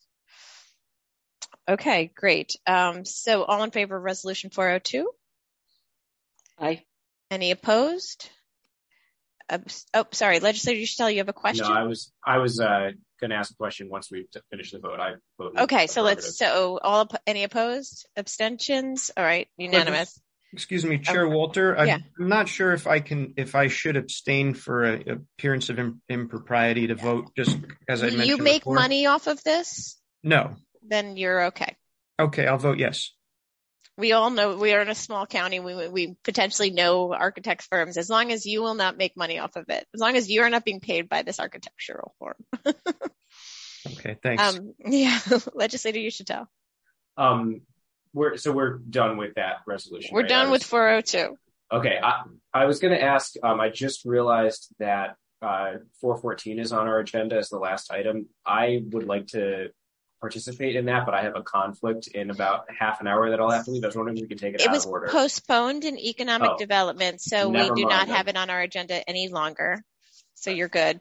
Okay, great. So all in favor of Resolution 402? Aye. Any opposed? Sorry, Legislator Uchitel, you have a question? No, I was going to ask a question once we finish the vote. I voted okay, any opposed? Abstentions? All right, unanimous. Excuse me, Chair Walter. I'm not sure if I should abstain for an appearance of impropriety to vote, just as I mentioned before. You make before. Money off of this? No. Then you're okay. Okay, I'll vote yes. We all know we are in a small county. We potentially know architect firms. As long as you will not make money off of it, as long as you are not being paid by this architectural firm. Okay, thanks. Legislator Uchitel. We're done with that resolution. We're done with 402. Okay, I was going to ask. I just realized that 414 is on our agenda as the last item. I would like to participate in that, but I have a conflict in about half an hour that I'll have to leave. I was wondering if we could take it out of order. It was postponed in economic development, so we do not have it on our agenda any longer. So you're good.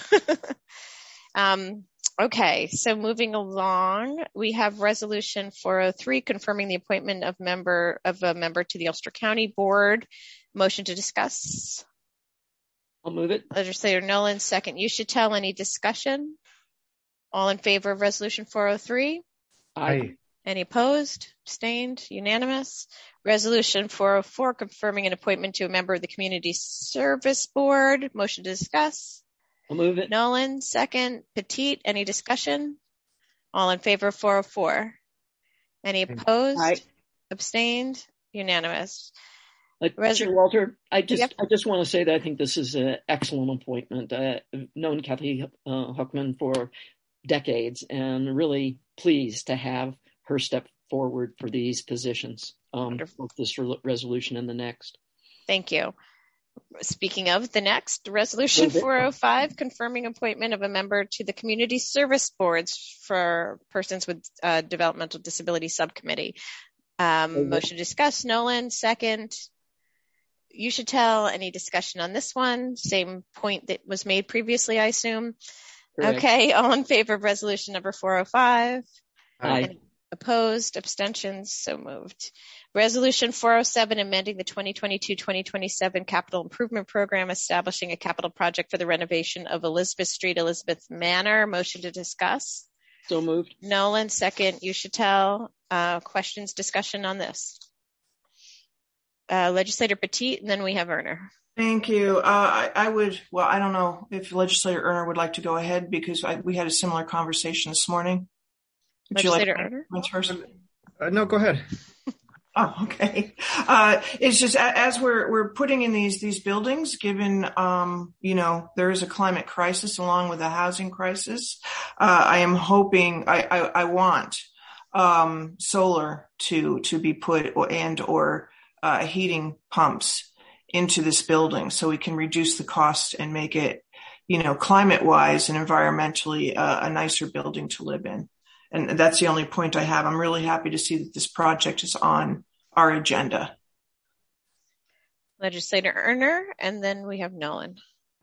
Okay, so moving along, we have Resolution 403 confirming the appointment of a member to the Ulster County Board. Motion to discuss. I'll move it. Legislator Nolan, second. Uchitel, any discussion? All in favor of Resolution 403? Aye. Any opposed? Abstained? Unanimous? Resolution 404 confirming an appointment to a member of the Community Service Board. Motion to discuss. I'll move it. Nolan, second. Petit, any discussion? All in favor of 404? Any opposed? Aye. Abstained? Unanimous? Chair Walter, I just want to say that I think this is an excellent appointment. I've known Kathy Huckman for decades and really pleased to have her step forward for these positions, both this resolution and the next. Thank you. Speaking of the next, Resolution 405, confirming appointment of a member to the Community Service Boards for Persons with Developmental Disability Subcommittee. Motion to discuss. Nolan, second. Uchitel, any discussion on this one? Same point that was made previously, I assume. Correct. Okay, all in favor of resolution number 405? Aye. Any opposed? Abstentions? So moved. Resolution 407, amending the 2022-2027 Capital Improvement Program, establishing a capital project for the renovation of Elizabeth Street, Elizabeth Manor. Motion to discuss. So moved. Nolan, second. Uchitel, questions, discussion on this? Legislator Petit, and then we have Erner. Thank you. I don't know if Legislator Erner would like to go ahead because we had a similar conversation this morning. Would Legislator you like to first? No, go ahead. Oh, okay. It's just as we're putting in these buildings, given there is a climate crisis along with a housing crisis. I am hoping I want solar to be put or heating pumps into this building so we can reduce the cost and make it, climate wise and environmentally a nicer building to live in. And that's the only point I have. I'm really happy to see that this project is on our agenda. Legislator Erner, and then we have Nolan.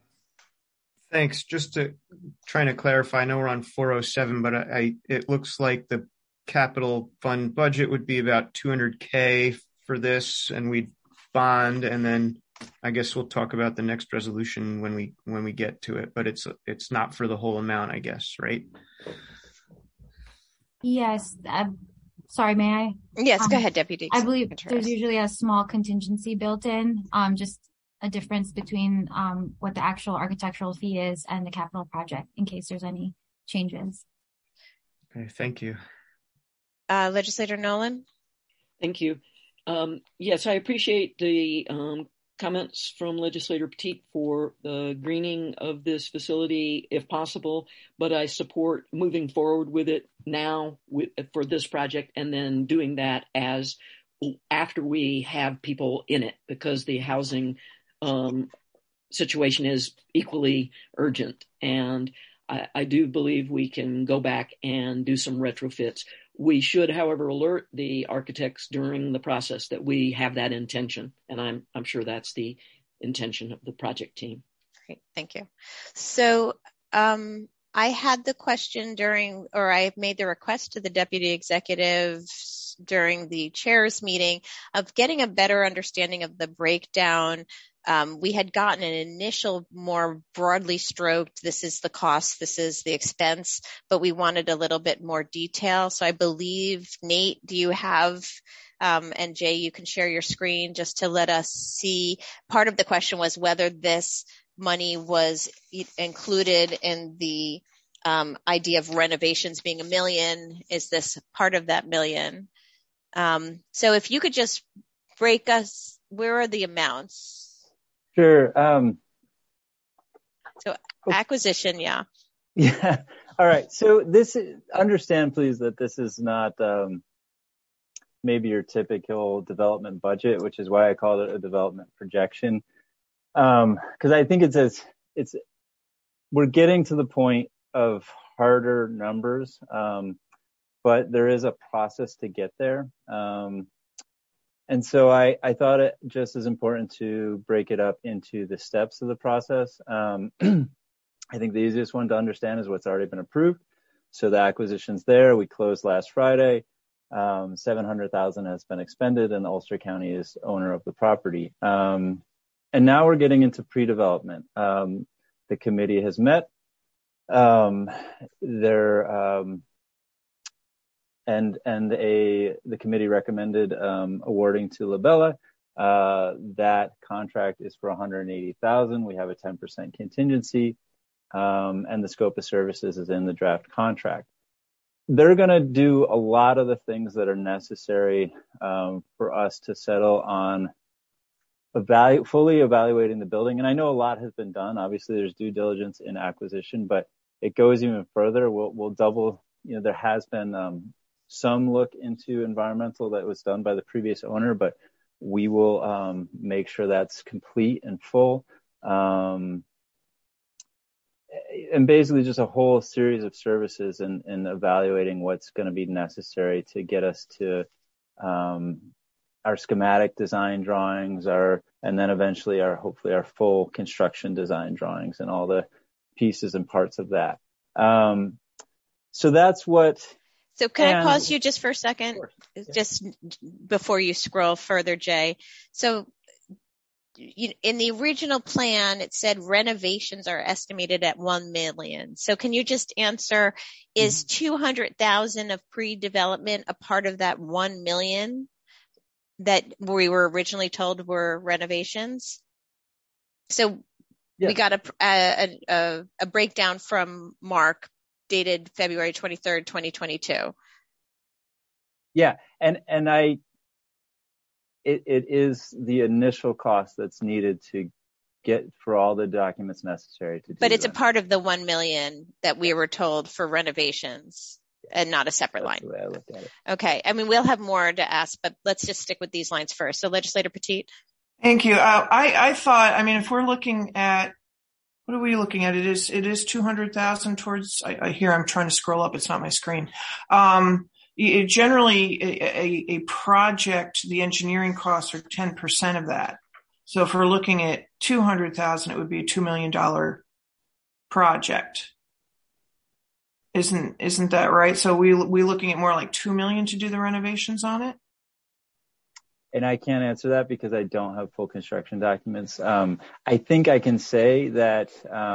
Thanks. Just trying to clarify, I know we're on 407, but it looks like the capital fund budget would be about $200K for this, and we'd bond and then I guess we'll talk about the next resolution when we get to it, but it's not for the whole amount, I guess, right? Yes. Sorry, may I? Yes, go ahead, Deputy. I believe there's usually a small contingency built in, just a difference between what the actual architectural fee is and the capital project in case there's any changes. Okay, thank you. Legislator Nolan? Thank you. Yes, I appreciate the comments from Legislator Petit for the greening of this facility if possible, but I support moving forward with it now for this project and then doing that after we have people in it, because the housing situation is equally urgent. And I do believe we can go back and do some retrofits. We should, however, alert the architects during the process that we have that intention. And I'm sure that's the intention of the project team. Great, thank you. So I had the question I made the request to the deputy executive during the chair's meeting of getting a better understanding of the breakdown. We had gotten an initial more broadly stroked, this is the cost, this is the expense, but we wanted a little bit more detail. So I believe, Nate, do you have, and Jay, you can share your screen just to let us see. Part of the question was whether this money was included in the idea of renovations being $1 million. Is this part of that $1 million? So if you could just break us, where are the amounts? Sure. So acquisition, yeah. Yeah. All right. So understand please that this is not maybe your typical development budget, which is why I called it a development projection. Because I think we're getting to the point of harder numbers, but there is a process to get there. And so I thought it just as important to break it up into the steps of the process. I think the easiest one to understand is what's already been approved. So the acquisition's there. We closed last Friday. $700,000 has been expended, and Ulster County is owner of the property. And now we're getting into pre-development. The committee has met. The committee recommended awarding to Labella. That contract is for $180,000. We have a 10% contingency, and the scope of services is in the draft contract. They're going to do a lot of the things that are necessary for us to settle on fully evaluating the building. And I know a lot has been done. Obviously, there's due diligence in acquisition, but it goes even further. We'll double. There has been some look into environmental that was done by the previous owner, but we will make sure that's complete and full. And basically just a whole series of services and evaluating what's going to be necessary to get us to our schematic design drawings, and then eventually hopefully our full construction design drawings and all the pieces and parts of that. So that's what. So can I pause you just for a second? Sure. Just before you scroll further, Jay. So in the original plan, it said renovations are estimated at $1 million. So can you just answer, is $200,000 of pre-development a part of that $1 million that we were originally told were renovations? So we got a breakdown from Mark dated February 23rd, 2022. Yeah. And it is the initial cost that's needed to get for all the documents necessary to do. But it's a part of the $1 million that we were told for renovations and not a separate line. That's the way I look at it. Okay. I mean, we'll have more to ask, but let's just stick with these lines first. So Legislator Petit. Thank you. I thought, if we're looking at, what are we looking at? It is 200,000 towards, I'm trying to scroll up. It's not my screen. Generally a project, the engineering costs are 10% of that. So if we're looking at 200,000, it would be a $2 million project. Isn't that right? So we looking at more like 2 million to do the renovations on it? And I can't answer that because I don't have full construction documents. I think I can say that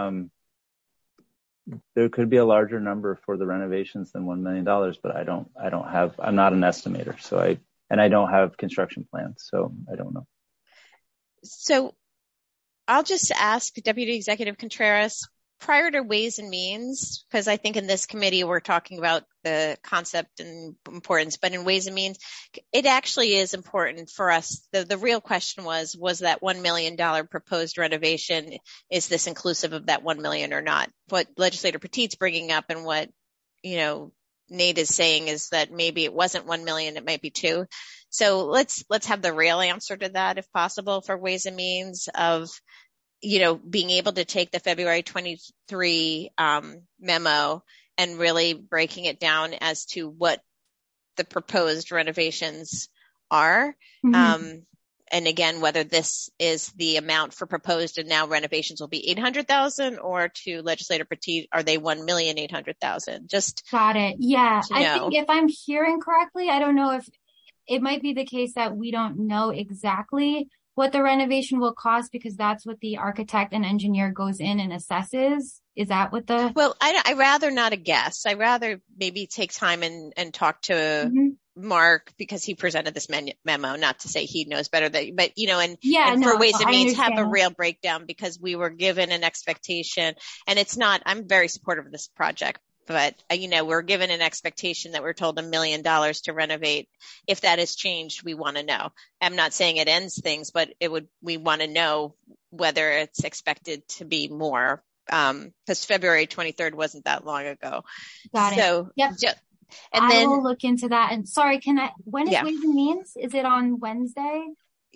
there could be a larger number for the renovations than $1 million, but I'm not an estimator. So I don't have construction plans, so I don't know. So I'll just ask Deputy Executive Contreras, prior to Ways and Means, because I think in this committee we're talking about the concept and importance, but in Ways and Means, it actually is important for us. The real question was that $1 million proposed renovation, is this inclusive of that $1 million or not? What Legislator Petit's bringing up and what, Nate is saying is that maybe it wasn't 1 million, it might be 2. So let's have the real answer to that, if possible, for Ways and Means of, being able to take the February 23 memo and really breaking it down as to what the proposed renovations are. Mm-hmm. And again, whether this is the amount for proposed and now renovations will be 800,000, or to Legislator Petit, are they 1,800,000? Just got it. Yeah. I think if I'm hearing correctly, I don't know if it might be the case that we don't know exactly what the renovation will cost because that's what the architect and engineer goes in and assesses. Is that what Well, I rather not a guess. I rather maybe take time and talk to mm-hmm. Mark, because he presented this memo, not to say he knows better than, but for Ways and Means have a real breakdown, because we were given an expectation, and it's not, I'm very supportive of this project, but we're given an expectation that we're told $1 million to renovate. If that has changed, we want to know. I'm not saying it ends things, but we want to know whether it's expected to be more, because February 23rd wasn't that long ago. Got it. So, yep. And I will look into that. And sorry, when is Ways and Means? Is it on Wednesday?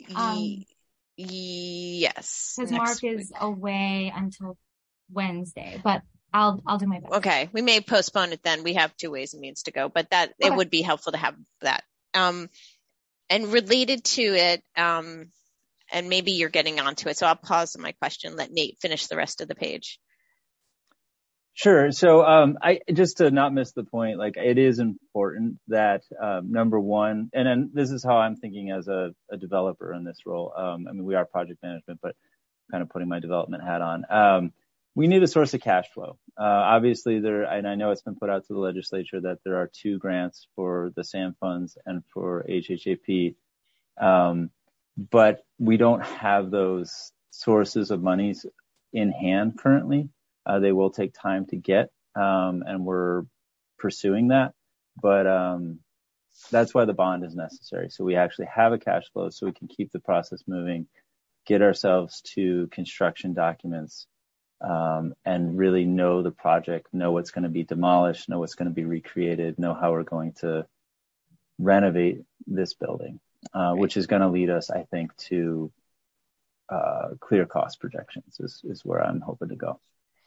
Yes. Because Mark is away until Wednesday, but I'll do my best. Okay. We may postpone it then. We have 2 Ways and Means to go, but it would be helpful to have that. And related to it, and maybe you're getting onto it, so I'll pause on my question, let Nate finish the rest of the page. Sure. So, I just to not miss the point, it is important that, number one, and then this is how I'm thinking as a developer in this role. We are project management, but kind of putting my development hat on. We need a source of cash flow. Obviously and I know it's been put out to the legislature that there are 2 grants for the SAM funds and for HHAP. But we don't have those sources of monies in hand currently. They will take time to get, and we're pursuing that. But that's why the bond is necessary. So we actually have a cash flow so we can keep the process moving, get ourselves to construction documents, and really know the project, know what's going to be demolished, know what's going to be recreated, know how we're going to renovate this building, which is going to lead us, I think, to clear cost projections is where I'm hoping to go.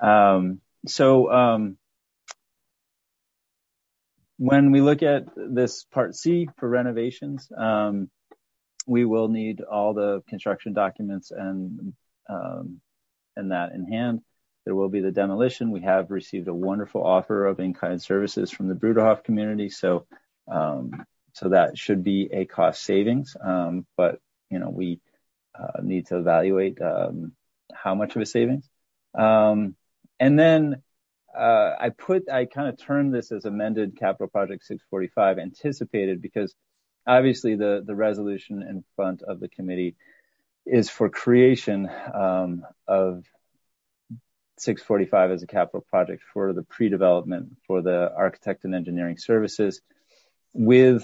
When we look at this Part C for renovations, we will need all the construction documents and that in hand. There will be the demolition. We have received a wonderful offer of in-kind services from the Bruderhof community, so that should be a cost savings. But we need to evaluate how much of a savings. And then I kind of termed this as amended Capital Project 645 anticipated, because obviously the resolution in front of the committee is for creation of 645 as a capital project for the pre-development for the architect and engineering services, with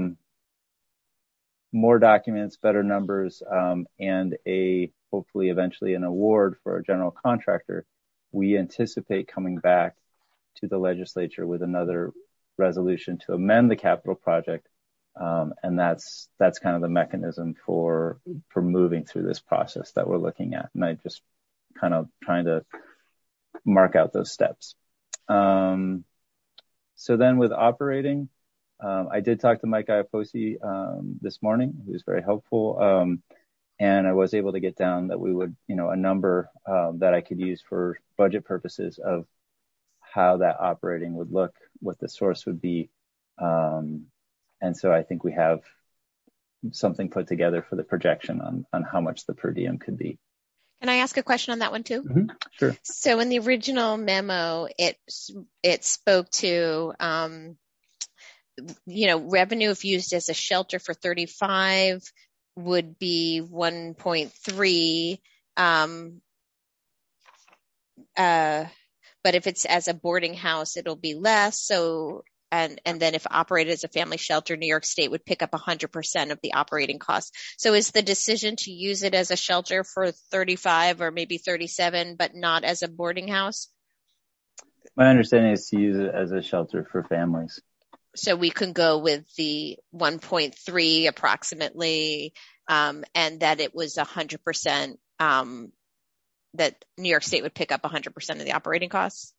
more documents, better numbers, and hopefully eventually an award for a general contractor. We anticipate coming back to the legislature with another resolution to amend the capital project. And that's kind of the mechanism for moving through this process that we're looking at. And I just kind of trying to mark out those steps. So then with operating, I did talk to Mike Iaposi this morning, who was very helpful. And I was able to get down that we would, a number that I could use for budget purposes of how that operating would look, what the source would be. And so I think we have something put together for the projection on how much the per diem could be. Can I ask a question on that one too? Mm-hmm. Sure. So in the original memo, it spoke to, revenue if used as a shelter for 35 would be 1.3. But if it's as a boarding house, it'll be less. So, and then if operated as a family shelter, New York State would pick up 100% of the operating costs. So is the decision to use it as a shelter for 35 or maybe 37, but not as a boarding house? My understanding is to use it as a shelter for families. So we can go with the 1.3 approximately, and that it was 100%, that New York State would pick up 100% of the operating costs?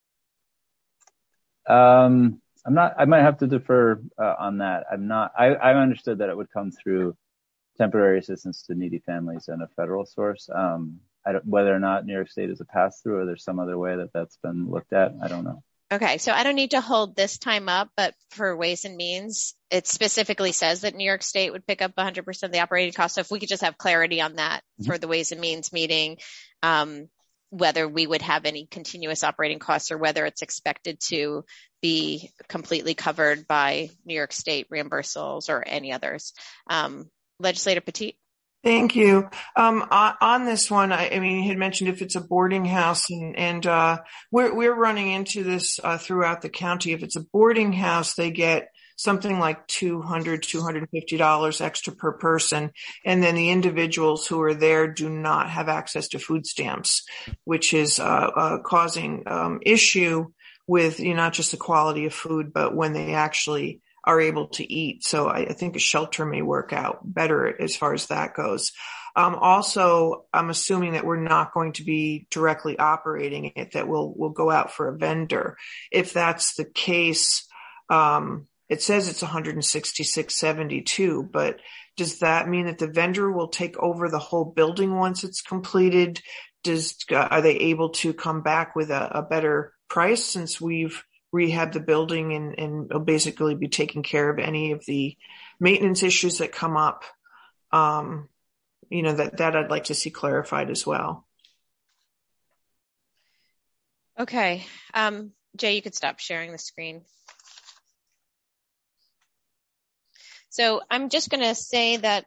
I might have to defer on that. I understood that it would come through temporary assistance to needy families and a federal source. Whether or not New York State is a pass-through or there's some other way that's been looked at, I don't know. Okay, so I don't need to hold this time up, but for Ways and Means, it specifically says that New York State would pick up 100% of the operating costs. So if we could just have clarity on that for the Ways and Means meeting, whether we would have any continuous operating costs or whether it's expected to be completely covered by New York State reimbursables or any others. Legislator Petit. Thank you. On this one, I mean, you had mentioned if it's a boarding house and we're running into this throughout the county. If it's a boarding house, they get something like $250 extra per person. And then the individuals who are there do not have access to food stamps, which is causing issue with not just the quality of food, but when they actually are able to eat. So I think a shelter may work out better as far as that goes. Also, I'm assuming that we're not going to be directly operating it, that we'll go out for a vendor. If that's the case, it says it's $166.72, but does that mean that the vendor will take over the whole building once it's completed? Are they able to come back with a better price since we've rehab the building and will basically be taking care of any of the maintenance issues that come up? That I'd like to see clarified as well. Okay. Jay, you could stop sharing the screen. So I'm just going to say that,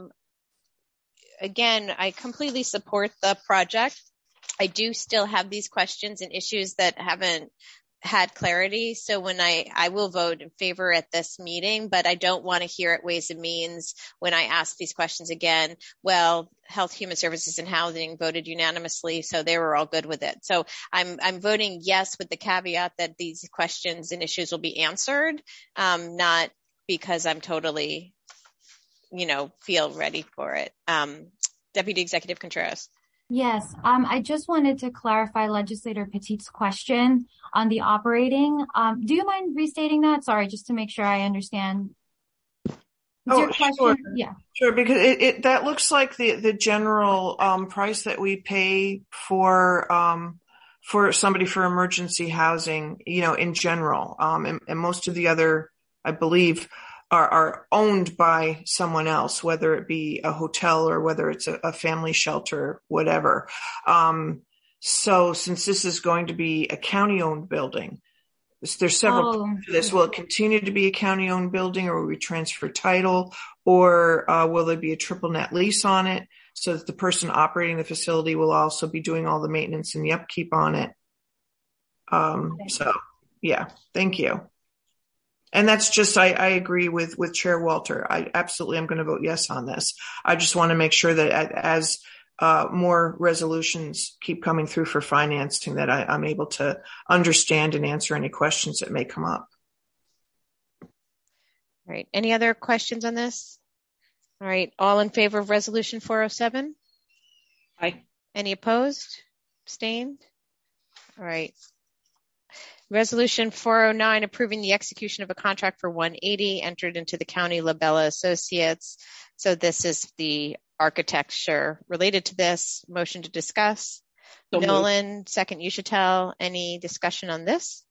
again, I completely support the project. I do still have these questions and issues that haven't had clarity. So when I will vote in favor at this meeting, but I don't want to hear at Ways and Means when I ask these questions again, well, Health, Human Services and Housing voted unanimously, so they were all good with it. So I'm voting yes with the caveat that these questions and issues will be answered, not because I'm totally, feel ready for it. Deputy Executive Contreras. Yes, I just wanted to clarify Legislator Petit's question on the operating. Do you mind restating that? Sorry, just to make sure I understand. Sure. Yeah, sure. Because that looks like the general price that we pay for somebody for emergency housing, in general. And most of the other, I believe, are owned by someone else, whether it be a hotel or whether it's a family shelter, whatever. So since this is going to be a county-owned building, there's several parts to this. Will it continue to be a county-owned building, or will we transfer title, or will there be a triple net lease on it so that the person operating the facility will also be doing all the maintenance and the upkeep on it? So, yeah, thank you. And that's just, I agree with Chair Walter. I absolutely am going to vote yes on this. I just want to make sure that as more resolutions keep coming through for financing, that I'm able to understand and answer any questions that may come up. All right. Any other questions on this? All right. All in favor of Resolution 407? Aye. Any opposed? Abstained? All right. Resolution 409, approving the execution of a contract for 180 entered into the County Labella Associates. So this is the architecture related to this. Motion to discuss. So Nolan, moved. Second, Uschitel. Any discussion on this?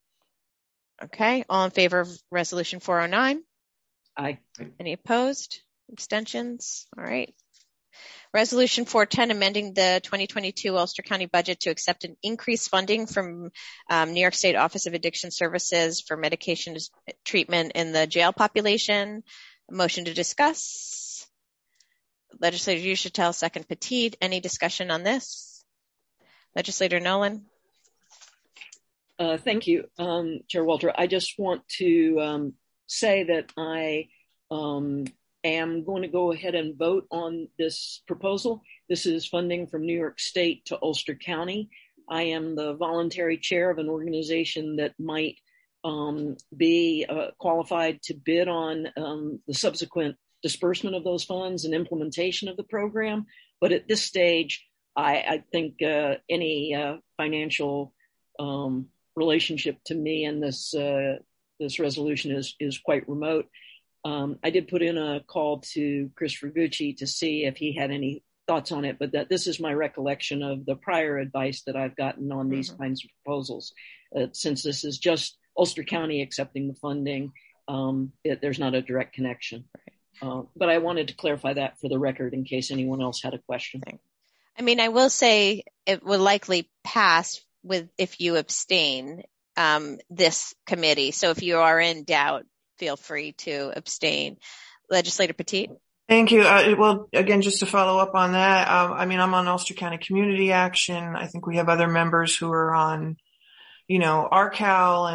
Okay. All in favor of Resolution 409? Aye. Any opposed? Abstentions? All right. Resolution 410, amending the 2022 Ulster County budget to accept an increased funding from New York State Office of Addiction Services for medication treatment in the jail population. A motion to discuss. Legislator Uchitel, second Petit. Any discussion on this? Legislator Nolan. Thank you, Chair Walter. I just want to say that I am going to go ahead and vote on this proposal. This is funding from New York State to Ulster County. I am the voluntary chair of an organization that might be qualified to bid on the subsequent disbursement of those funds and implementation of the program. But at this stage, I think any financial relationship to me and this resolution is quite remote. I did put in a call to Chris Ragucci to see if he had any thoughts on it, but that this is my recollection of the prior advice that I've gotten on these kinds of proposals. Since this is just Ulster County accepting the funding, there's not a direct connection. But I wanted to clarify that for the record in case anyone else had a question. I mean, I will say it will likely pass if you abstain this committee. So if you are in doubt, feel free to abstain. Legislator Petit. Thank you. Well, again, just to follow up on that, I'm on Ulster County Community Action. I think we have other members who are on, RCAL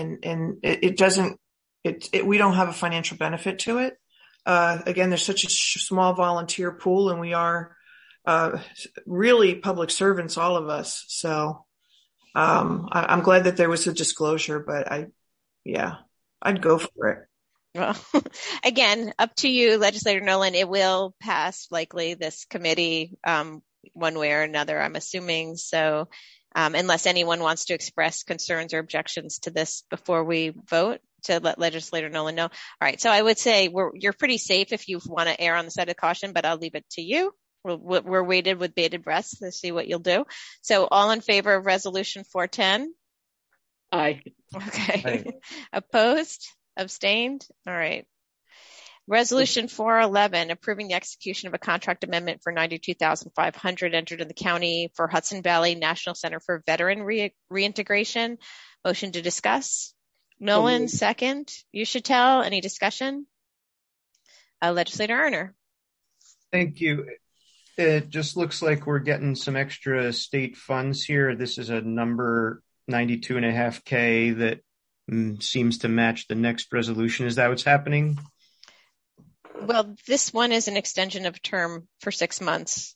we don't have a financial benefit to it. Again, there's such a small volunteer pool, and we are really public servants, all of us. So I'm glad that there was a disclosure, but I'd go for it. Well, again, up to you, Legislator Nolan. It will pass likely this committee one way or another, I'm assuming. So unless anyone wants to express concerns or objections to this before we vote, to let Legislator Nolan know. All right. So I would say you're pretty safe if you want to err on the side of caution, but I'll leave it to you. We're waited with bated breath to see what you'll do. So all in favor of Resolution 410? Aye. Okay. Aye. Opposed? Abstained? All right. Resolution 411, approving the execution of a contract amendment for $92,500 entered in the county for Hudson Valley National Center for Veteran Reintegration. Motion to discuss. Nolan, second. Uchitel, any discussion? Legislator Erner. Thank you. It just looks like we're getting some extra state funds here. This is a number 92.5K that seems to match the next resolution. Is that what's happening? Well, this one is an extension of term for 6 months.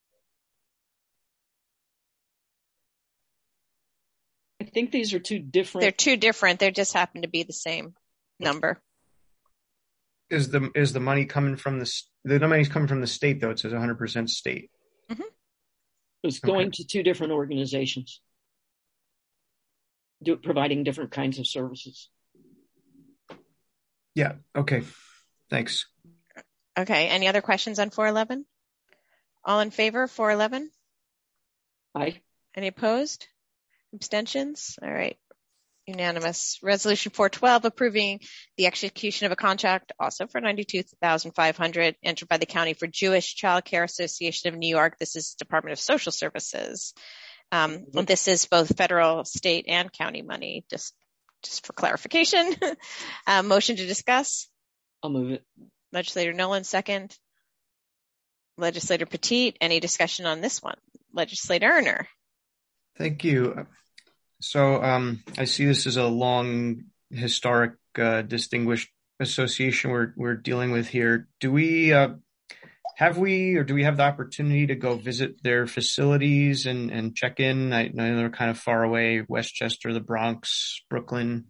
I think these are two different. They're two different. They just happen to be the same number. Is the money coming from the money's coming from the state, though? It says 100% state. Mm-hmm. It's going to two different organizations providing different kinds of services. Yeah. Okay. Thanks. Okay. Any other questions on 411? All in favor, 411? Aye. Any opposed? Abstentions? All right. Unanimous. Resolution 412, approving the execution of a contract also for $92,500 entered by the County for Jewish Child Care Association of New York. This is Department of Social Services. This is both federal, state, and county money, just for clarification. Motion to discuss. I'll move it. Legislator Nolan, second. Legislator Petit, any discussion on this one? Legislator Erner. Thank you. So I see this as a long, historic, distinguished association we're dealing with here. Do we have the opportunity to go visit their facilities and check in? I know they're kind of far away, Westchester, the Bronx, Brooklyn.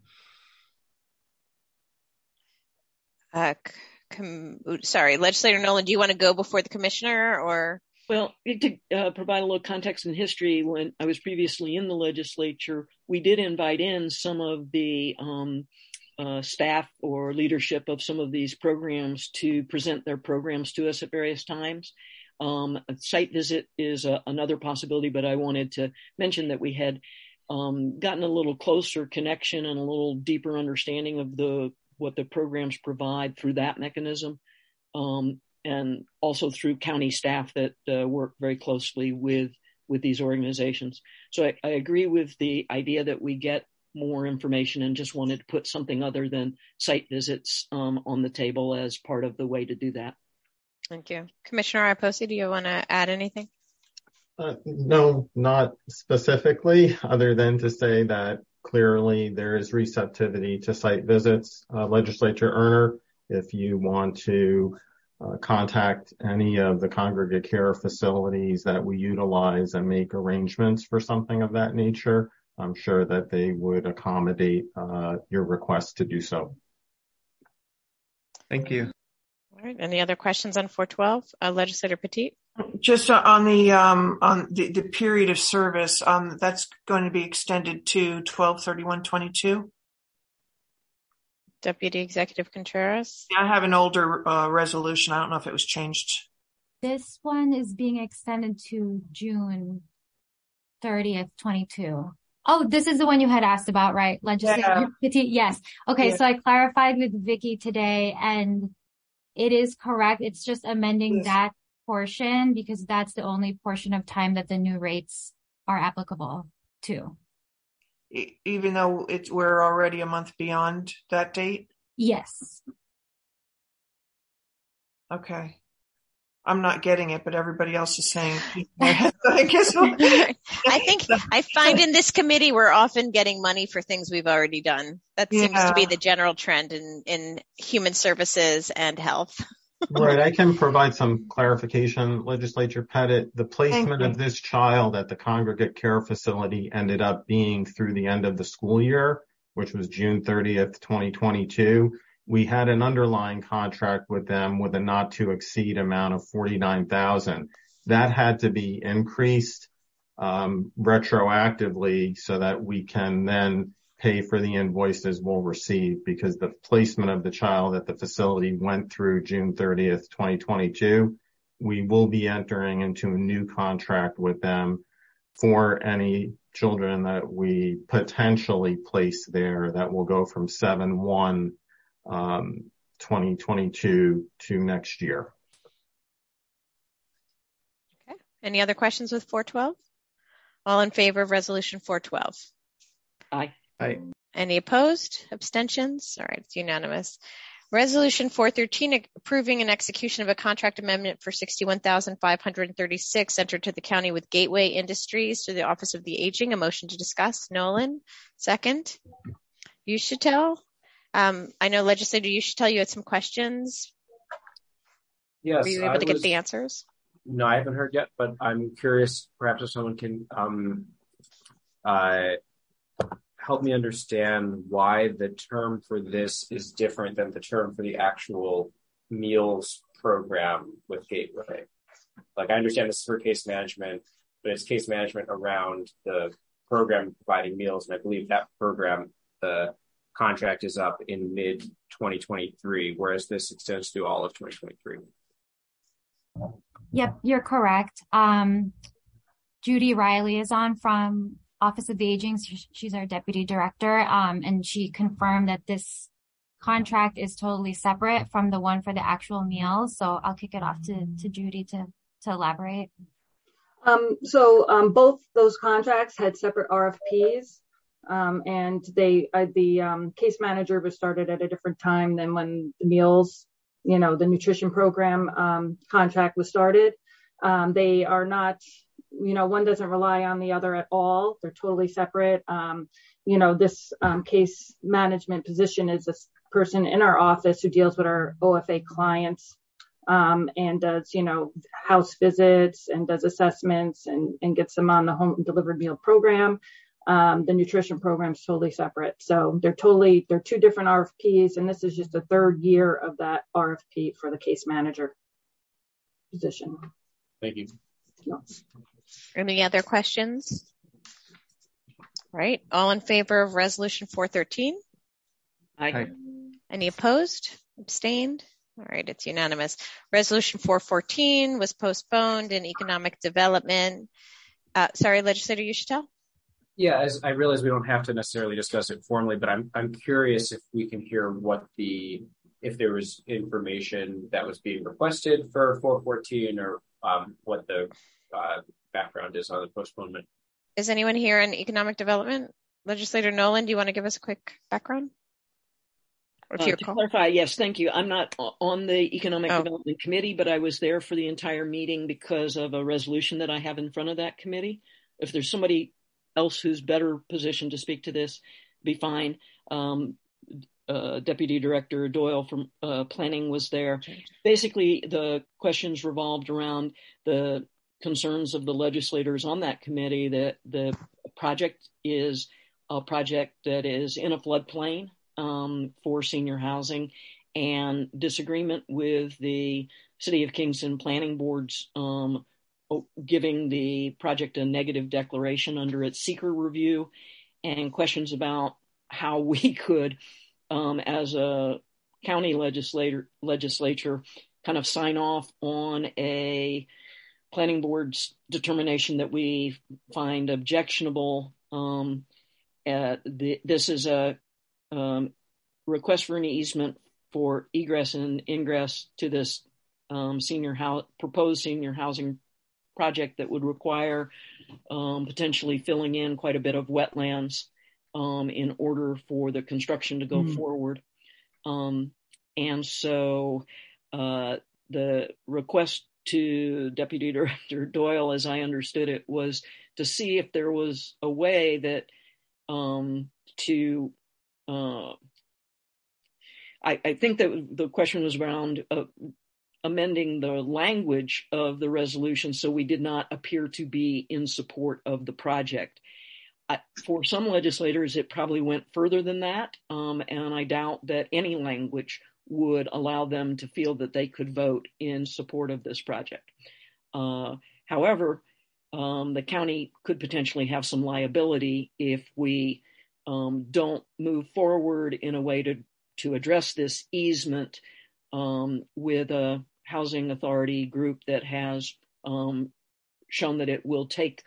Sorry, Legislator Nolan, do you want to go before the commissioner or? Well, to provide a little context and history, when I was previously in the legislature, we did invite in some of the staff or leadership of some of these programs to present their programs to us at various times. A site visit is another possibility, but I wanted to mention that we had gotten a little closer connection and a little deeper understanding of what the programs provide through that mechanism. and also through county staff that work very closely with these organizations. So I agree with the idea that we get more information, and just wanted to put something other than site visits on the table as part of the way to do that. Thank you. Commissioner Iposi, do you want to add anything? No, not specifically, other than to say that clearly there is receptivity to site visits. Legislature Erner, if you want to contact any of the congregate care facilities that we utilize and make arrangements for something of that nature, I'm sure that they would accommodate your request to do so. Thank you. All right. Any other questions on 412? Legislator Petit? Just on the period of service, that's going to be extended to 12/31/22. Deputy Executive Contreras? Yeah, I have an older resolution. I don't know if it was changed. This one is being extended to June 30th, 22. Oh, this is the one you had asked about, right? Legislator Petit? Yes. Okay, yeah. So I clarified with Vicky today, and it is correct. It's just amending that portion because that's the only portion of time that the new rates are applicable to. Even though we're already a month beyond that date? Yes. Okay. I'm not getting it, but everybody else is saying. I guess. I find in this committee we're often getting money for things we've already done. That seems to be the general trend in human services and health. Right. I can provide some clarification, Legislature Pettit. The placement of this child at the congregate care facility ended up being through the end of the school year, which was June 30th, 2022. We had an underlying contract with them with a not to exceed amount of $49,000. That had to be increased retroactively so that we can then pay for the invoices we'll receive, because the placement of the child at the facility went through June 30th, 2022. We will be entering into a new contract with them for any children that we potentially place there that will go from 7/1/2022 to next year. Okay. Any other questions with 412? All in favor of resolution 412? Aye. Aye. Any opposed? Abstentions? All right, it's unanimous. Resolution 413, approving an execution of a contract amendment for $61,536 entered to the county with Gateway Industries through the Office of the Aging. A motion to discuss. Nolan, second. Uschitel. I know Legislator Uschitel, you had some questions. Yes. Were you able to get the answers? No, I haven't heard yet, but I'm curious, perhaps if someone can help me understand why the term for this is different than the term for the actual meals program with Gateway. Like, I understand this is for case management, but it's case management around the program providing meals. And I believe that program, the contract is up in mid-2023, whereas this extends to all of 2023. Yep, you're correct. Judy Riley is on from Office of the Aging. She's our deputy director, and she confirmed that this contract is totally separate from the one for the actual meals. So I'll kick it off to Judy to elaborate. Both those contracts had separate RFPs, and the case manager was started at a different time than when the meals, the nutrition program contract was started. They are not, one doesn't rely on the other at all. They're totally separate. This case management position is a person in our office who deals with our OFA clients and does, house visits and does assessments and gets them on the home delivered meal program. The nutrition program is totally separate. So they're two different RFPs, and this is just the third year of that RFP for the case manager position. Thank you. No. Any other questions? All right. All in favor of resolution 413? Aye. Any opposed? Abstained? All right. It's unanimous. Resolution 414 was postponed in economic development. Sorry, Legislator Uschitel? Yeah, as I realize we don't have to necessarily discuss it formally, but I'm curious if we can hear what the if there was information that was being requested for 414 or what the background is on the postponement. Is anyone here in economic development? Legislator Nolan, do you want to give us a quick background? To clarify, yes, thank you. I'm not on the Economic Development Committee, but I was there for the entire meeting because of a resolution that I have in front of that committee. If there's somebody else who's better positioned to speak to this, be fine. Deputy Director Doyle from Planning was there. Basically, the questions revolved around the concerns of the legislators on that committee that the project is a project that is in a floodplain for senior housing, and disagreement with the City of Kingston Planning Board's giving the project a negative declaration under its seeker review, and questions about how we could, as a county legislature, kind of sign off on a planning board's determination that we find objectionable. This is a request for an easement for egress and ingress to this proposed senior housing project that would require potentially filling in quite a bit of wetlands in order for the construction to go forward. And so the request to Deputy Director Doyle, as I understood it, was to see if there was a way that I think that the question was around amending the language of the resolution so we did not appear to be in support of the project. For some legislators, it probably went further than that, and I doubt that any language would allow them to feel that they could vote in support of this project. However, the county could potentially have some liability if we don't move forward in a way to address this easement with a housing authority group that has shown that it will take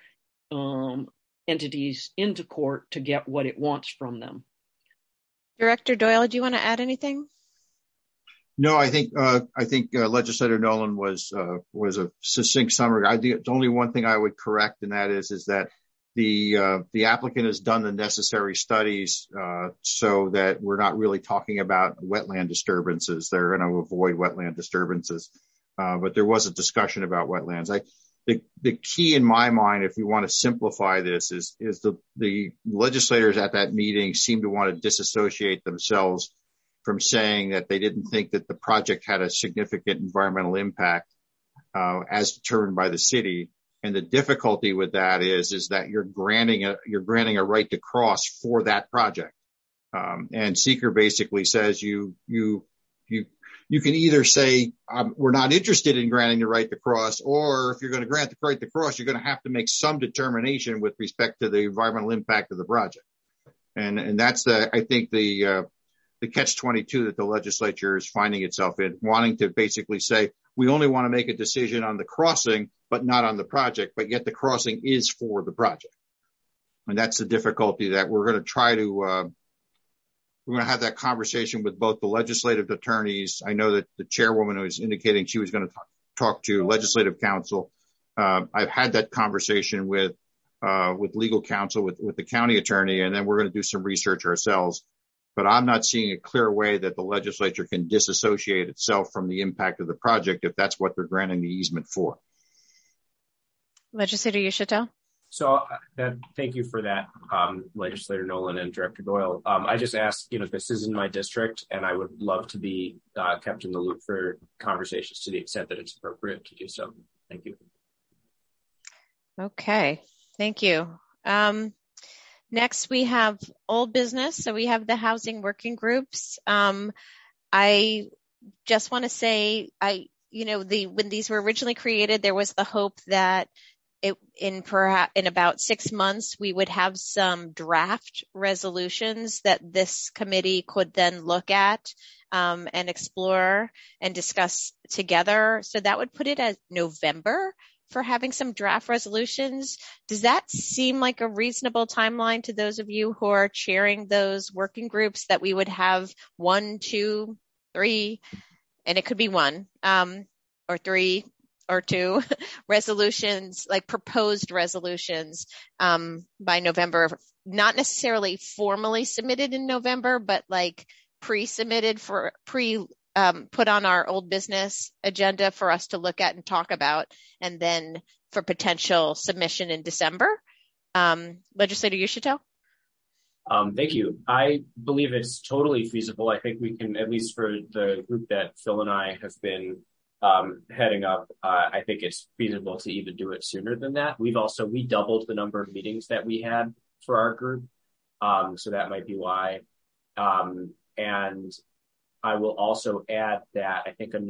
entities into court to get what it wants from them. Director Doyle, do you want to add anything? No, I think Legislator Nolan was a succinct summary. The only one thing I would correct, and that is that the applicant has done the necessary studies so that we're not really talking about wetland disturbances. They're going to avoid wetland disturbances, but there was a discussion about wetlands. The key in my mind, if we want to simplify this, is the legislators at that meeting seem to want to disassociate themselves from saying that they didn't think that the project had a significant environmental impact as determined by the city. And the difficulty with that is that you're granting a right to cross for that project. And seeker basically says you can either say we're not interested in granting the right to cross, or if you're going to grant the right to cross, you're going to have to make some determination with respect to the environmental impact of the project. And that's I think the catch-22 that the legislature is finding itself in, wanting to basically say, we only want to make a decision on the crossing, but not on the project, but yet the crossing is for the project. And that's the difficulty that we're going to try to, we're going to have that conversation with both the legislative attorneys. I know that the chairwoman was indicating she was going to talk to legislative counsel. I've had that conversation with legal counsel, with the county attorney, and then we're going to do some research ourselves. But I'm not seeing a clear way that the legislature can disassociate itself from the impact of the project if that's what they're granting the easement for. Legislator Ushitel. So thank you for that, Legislator Nolan and Director Doyle. I just asked, this is in my district, and I would love to be kept in the loop for conversations to the extent that it's appropriate to do so. Thank you. Okay, thank you. Next, we have old business. So we have the housing working groups. I just want to say, when these were originally created, there was the hope that in about 6 months, we would have some draft resolutions that this committee could then look at and explore and discuss together. So that would put it as November for having some draft resolutions. Does that seem like a reasonable timeline to those of you who are chairing those working groups, that we would have 1, 2 3, and it could be 1, or 3 or 2 resolutions, like proposed resolutions, by November, not necessarily formally submitted in November, but like pre-submitted for put on our old business agenda for us to look at and talk about, and then for potential submission in December. Legislator Uschitel? Thank you. I believe it's totally feasible. I think we can, at least for the group that Phil and I have been heading up, I think it's feasible to even do it sooner than that. We doubled the number of meetings that we had for our group. So that might be why. And I will also add that I think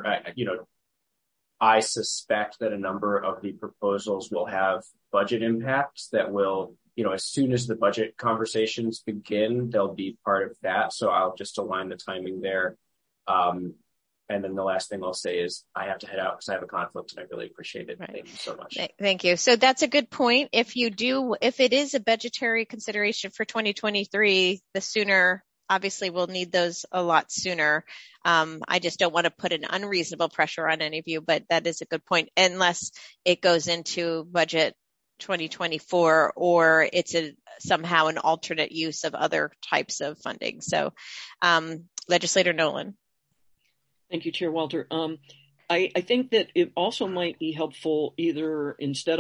I suspect that a number of the proposals will have budget impacts that will, as soon as the budget conversations begin, they'll be part of that. So I'll just align the timing there. And then the last thing I'll say is I have to head out because I have a conflict, and I really appreciate it. Right. Thank you so much. Thank you. So that's a good point. If it is a budgetary consideration for 2023, the sooner, obviously we'll need those a lot sooner. I just don't want to put an unreasonable pressure on any of you, but that is a good point, unless it goes into budget 2024 or it's somehow an alternate use of other types of funding. So, Legislator Nolan. Thank you, Chair Walter. I think that it also might be helpful either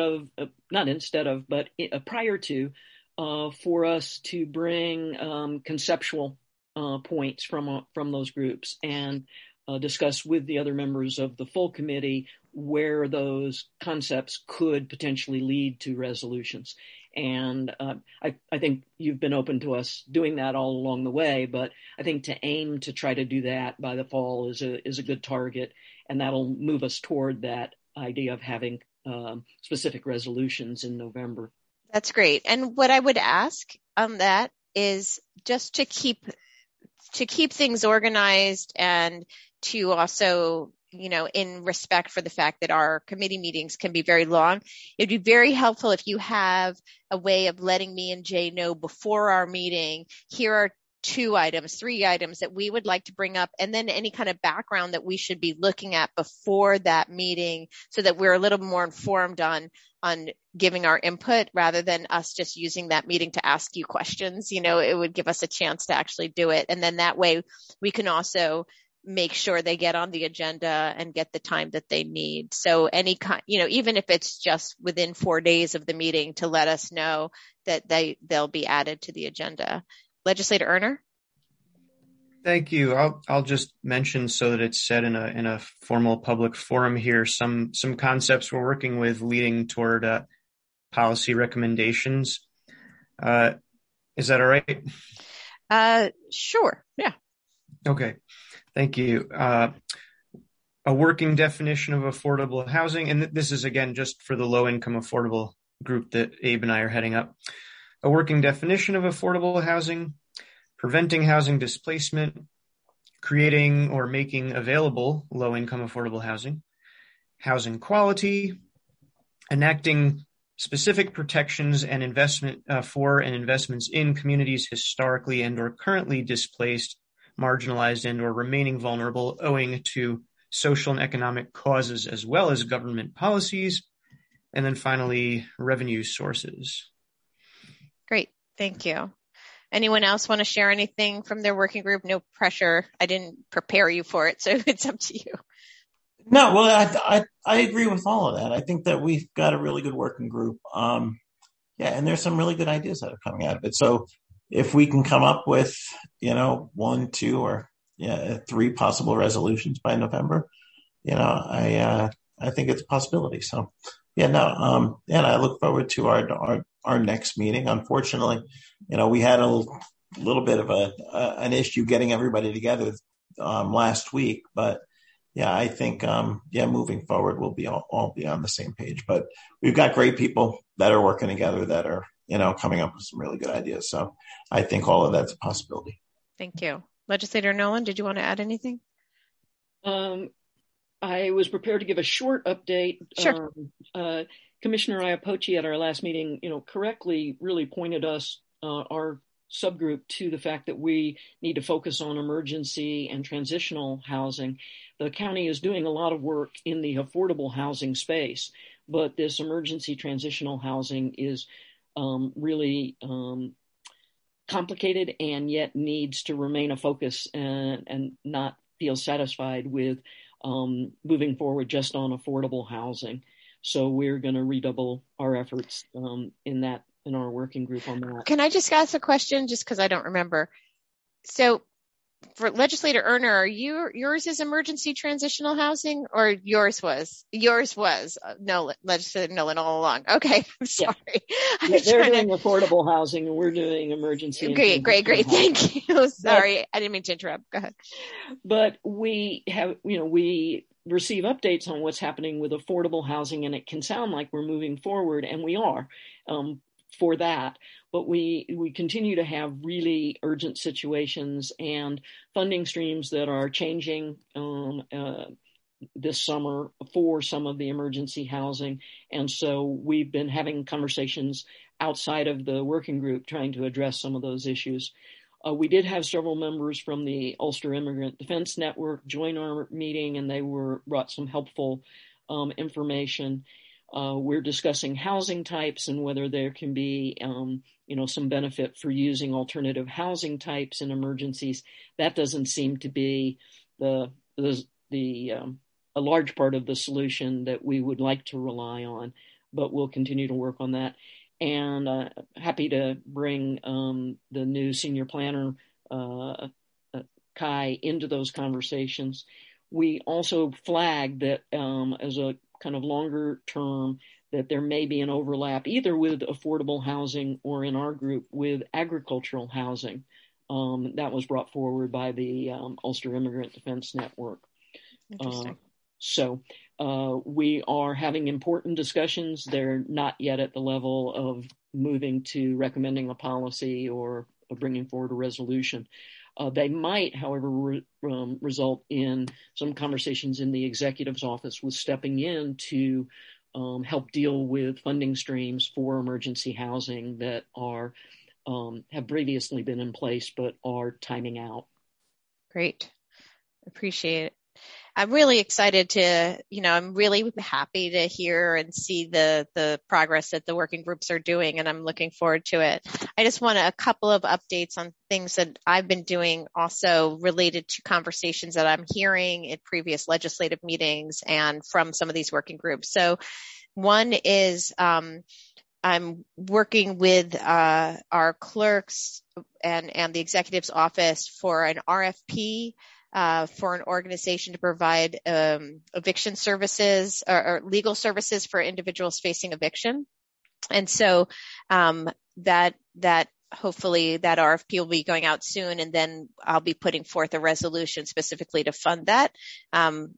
prior to, for us to bring conceptual points from those groups and discuss with the other members of the full committee where those concepts could potentially lead to resolutions. And I think you've been open to us doing that all along the way, but I think to aim to try to do that by the fall is a good target, and that'll move us toward that idea of having specific resolutions in November. That's great. And what I would ask on that is just to keep things organized, and to also, in respect for the fact that our committee meetings can be very long, it'd be very helpful if you have a way of letting me and Jay know before our meeting, here are 3 items that we would like to bring up, and then any kind of background that we should be looking at before that meeting, so that we're a little more informed on giving our input, rather than us just using that meeting to ask you questions. It would give us a chance to actually do it. And then that way we can also make sure they get on the agenda and get the time that they need. So any kind, even if it's just within 4 days of the meeting, to let us know that they'll be added to the agenda. Legislator Erner? Thank you. I'll just mention, so that it's said in a formal public forum here, some concepts we're working with leading toward policy recommendations. Is that all right? Sure. Yeah. Okay. Thank you. A working definition of affordable housing, and this is again just for the low-income affordable group that Abe and I are heading up. A working definition of affordable housing, preventing housing displacement, creating or making available low-income affordable housing, housing quality, enacting specific protections and investments in communities historically and or currently displaced, marginalized, and or remaining vulnerable owing to social and economic causes, as well as government policies. And then finally, revenue sources. Great. Thank you. Anyone else want to share anything from their working group? No pressure. I didn't prepare you for it, so it's up to you. No, well, I agree with all of that. I think that we've got a really good working group. And there's some really good ideas that are coming out of it. So if we can come up with, 1, 2, or 3 possible resolutions by November, I think it's a possibility. So and I look forward to our next meeting. Unfortunately, we had a little bit of an issue getting everybody together last week, but I think moving forward we'll be all be on the same page. But we've got great people that are working together that are coming up with some really good ideas. So I think all of that's a possibility. Thank you. Legislator Nolan, did you want to add anything? I was prepared to give a short update. Sure. Commissioner Iapoce at our last meeting, correctly really pointed us our subgroup to the fact that we need to focus on emergency and transitional housing. The county is doing a lot of work in the affordable housing space, but this emergency transitional housing is really complicated and yet needs to remain a focus and not feel satisfied with moving forward just on affordable housing. So we're going to redouble our efforts in our working group on that. Can I just ask a question just because I don't remember? So for Legislator Erner, yours is emergency transitional housing, or yours was? No, Legislator Nolan all along. Okay, I'm sorry. Yeah. They're doing affordable housing and we're doing emergency. Great. Thank you. Sorry, I didn't mean to interrupt. Go ahead. But we have, we receive updates on what's happening with affordable housing, and it can sound like we're moving forward, and we are for that. But we continue to have really urgent situations and funding streams that are changing this summer for some of the emergency housing. And so we've been having conversations outside of the working group trying to address some of those issues. We did have several members from the Ulster Immigrant Defense Network join our meeting, and they brought some helpful information. We're discussing housing types and whether there can be, some benefit for using alternative housing types in emergencies. That doesn't seem to be a large part of the solution that we would like to rely on, but we'll continue to work on that. And happy to bring the new senior planner, Kai, into those conversations. We also flagged that as a kind of longer term, that there may be an overlap either with affordable housing or in our group with agricultural housing. That was brought forward by the Ulster Immigrant Defense Network. Interesting. So we are having important discussions. They're not yet at the level of moving to recommending a policy or bringing forward a resolution. They might, however, result in some conversations in the executive's office with stepping in to help deal with funding streams for emergency housing that have previously been in place but are timing out. Great. Appreciate it. I'm really excited I'm really happy to hear and see the progress that the working groups are doing, and I'm looking forward to it. I just want a couple of updates on things that I've been doing also related to conversations that I'm hearing at previous legislative meetings and from some of these working groups. So one is I'm working with our clerks and the executive's office for an RFP for an organization to provide eviction services or legal services for individuals facing eviction. And so that hopefully that RFP will be going out soon, and then I'll be putting forth a resolution specifically to fund that. And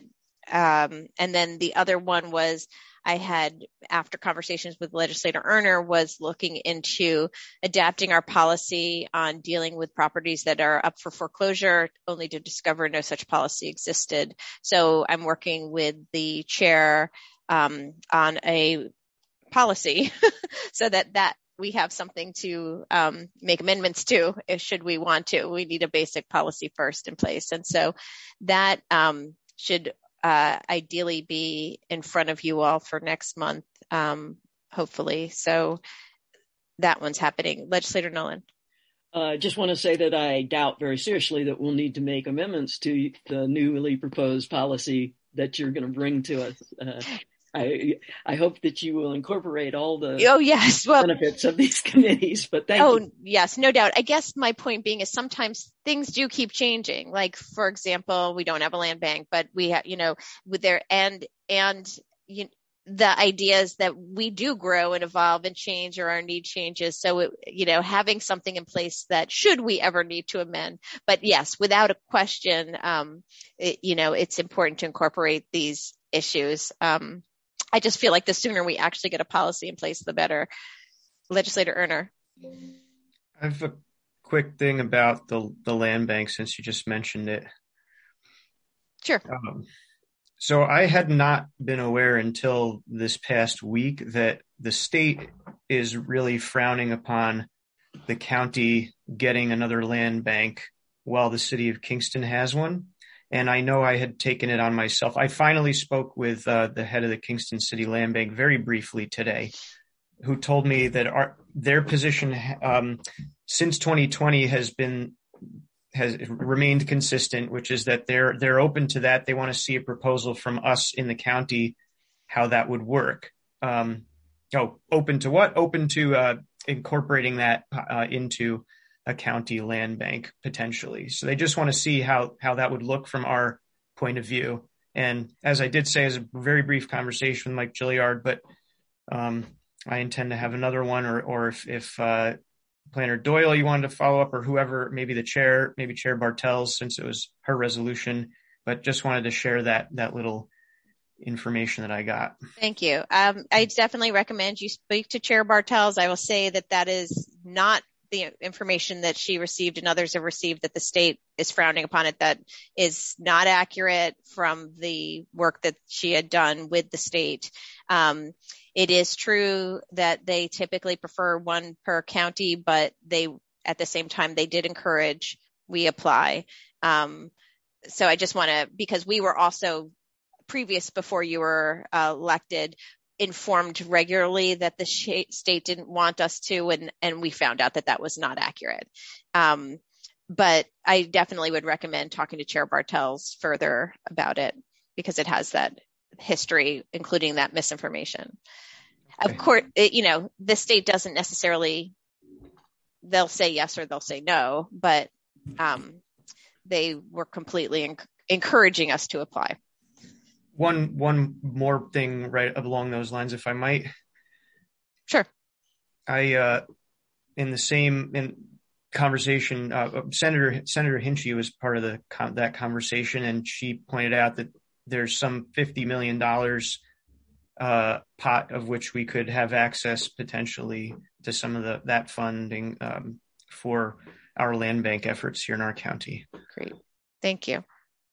then the other one was I had, after conversations with Legislator Erner, was looking into adapting our policy on dealing with properties that are up for foreclosure, only to discover no such policy existed. So I'm working with the chair on a policy so that we have something to make amendments to should we want to. We need a basic policy first in place. And so that should ideally be in front of you all for next month, hopefully. So that one's happening. Legislator Nolan. I just want to say that I doubt very seriously that we'll need to make amendments to the newly proposed policy that you're going to bring to us. I hope that you will incorporate all the benefits of these committees, but thank you. Yes, no doubt. I guess my point being is sometimes things do keep changing. Like, for example, we don't have a land bank, but we have, with their the ideas that we do grow and evolve and change, or our need changes. So, having something in place that should we ever need to amend, but yes, without a question, it's important to incorporate these issues. I just feel like the sooner we actually get a policy in place, the better. Legislator Erner. I have a quick thing about the land bank, since you just mentioned it. Sure. So I had not been aware until this past week that the state is really frowning upon the county getting another land bank while the city of Kingston has one. And I know I had taken it on myself. I finally spoke with the head of the Kingston City Land Bank very briefly today, who told me that their position since 2020 has remained consistent, which is that they're open to that. They want to see a proposal from us in the county, how that would work. Open to what? Open to incorporating that into a county land bank potentially. So they just want to see how that would look from our point of view. And as I did say, as a very brief conversation with Mike Gilliard, but I intend to have another one, or if Planner Doyle, you wanted to follow up, or whoever, maybe the chair, maybe Chair Bartels, since it was her resolution, but just wanted to share that little information that I got. Thank you. I definitely recommend you speak to Chair Bartels. I will say that is not the information that she received and others have received, that the state is frowning upon it. That is not accurate from the work that she had done with the state. It is true that they typically prefer one per county, but at the same time, they did encourage we apply. So I just want to, because we were also before you were elected, informed regularly that the state didn't want us to, and we found out that was not accurate. But I definitely would recommend talking to Chair Bartels further about it, because it has that history, including that misinformation. Okay. Of course, the state doesn't necessarily, they'll say yes or they'll say no, but they were completely encouraging us to apply. One more thing right along those lines, if I might. Sure. I in the same conversation, Senator Hinchey was part of that conversation, and she pointed out that there's some $50 million pot of which we could have access potentially to some of that funding for our land bank efforts here in our county. Great, thank you.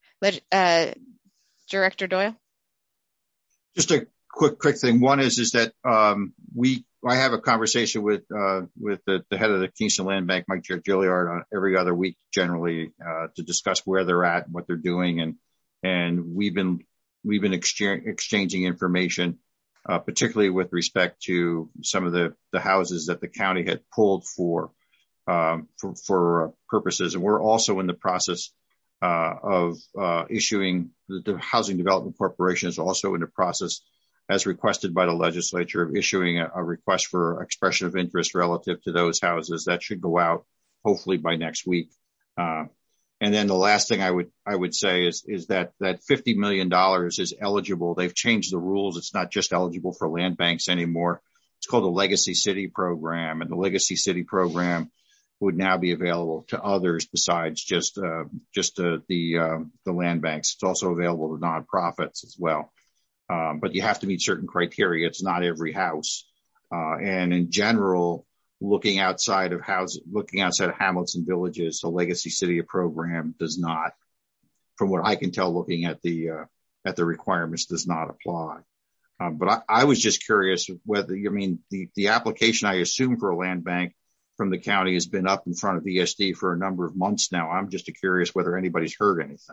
Director Doyle? Just a quick thing. One is that I have a conversation with the head of the Kingston Land Bank, Mike Gilliard, every other week generally to discuss where they're at and what they're doing, and we've been exchanging information, particularly with respect to some of the houses that the county had pulled for purposes, and we're also in the process of issuing. The Housing Development Corporation is also in the process, as requested by the legislature, of issuing a request for expression of interest relative to those houses. That should go out hopefully by next week. And then the last thing I would say is that $50 million is eligible. They've changed the rules. It's not just eligible for land banks anymore. It's called the Legacy City Program, and the Legacy City Program would now be available to others besides just the land banks. It's also available to nonprofits as well. But you have to meet certain criteria. It's not every house. And in general, looking outside of hamlets and villages, the Legacy City Program does not, from what I can tell, looking at the requirements, does not apply. But I was just curious whether, the application, I assume, for a land bank from the county has been up in front of ESD for a number of months now. I'm just curious whether anybody's heard anything.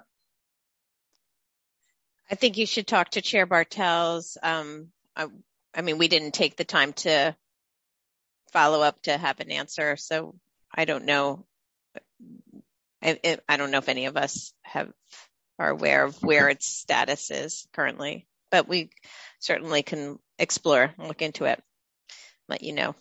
I think you should talk to Chair Bartels. We didn't take the time to follow up to have an answer, so I don't know. I don't know if any of us are aware of where its status is currently, but we certainly can explore and look into it, let you know.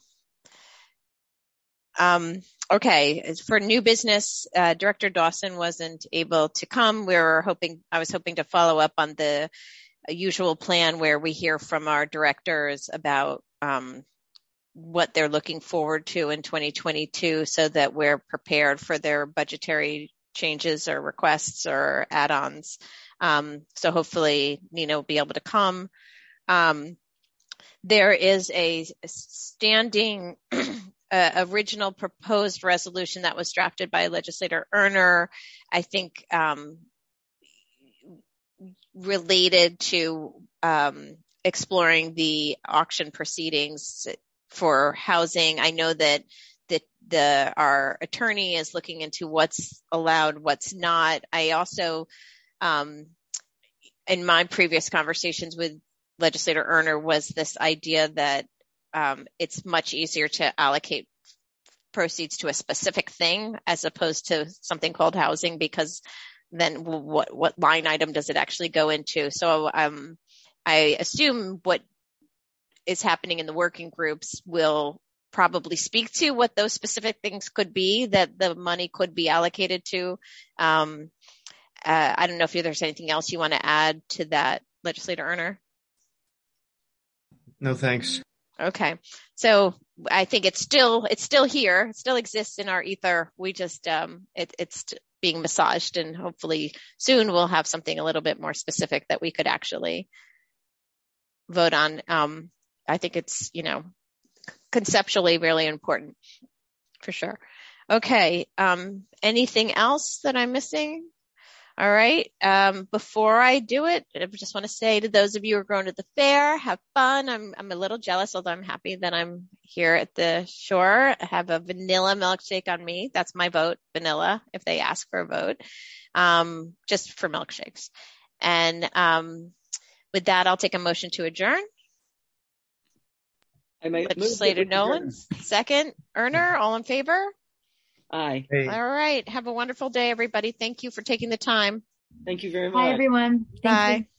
Okay. For new business, Director Dawson wasn't able to come. I was hoping to follow up on the usual plan where we hear from our directors about what they're looking forward to in 2022, so that we're prepared for their budgetary changes or requests or add-ons. So hopefully Nina will be able to come. There is a standing original proposed resolution that was drafted by Legislator Erner, I think, related to exploring the auction proceedings for housing. I know that our attorney is looking into what's allowed, what's not. I also, in my previous conversations with Legislator Erner, was this idea that it's much easier to allocate proceeds to a specific thing as opposed to something called housing, because then what line item does it actually go into? So I assume what is happening in the working groups will probably speak to what those specific things could be that the money could be allocated to. I don't know if there's anything else you want to add to that, Legislator Erner. No, thanks. Okay. So I think it's still here. It still exists in our ether. We just, it's being massaged, and hopefully soon we'll have something a little bit more specific that we could actually vote on. I think it's, conceptually really important for sure. Okay. Anything else that I'm missing? All right. Before I do it, I just want to say to those of you who are going to the fair, have fun. I'm a little jealous, although I'm happy that I'm here at the shore. I have a vanilla milkshake on me. That's my vote, vanilla, if they ask for a vote, just for milkshakes. And with that, I'll take a motion to adjourn. Legislator Nolan, second. Erner, all in favor? Aye. Hey. All right. Have a wonderful day, everybody. Thank you for taking the time. Thank you very much. Bye, everyone. Thank you.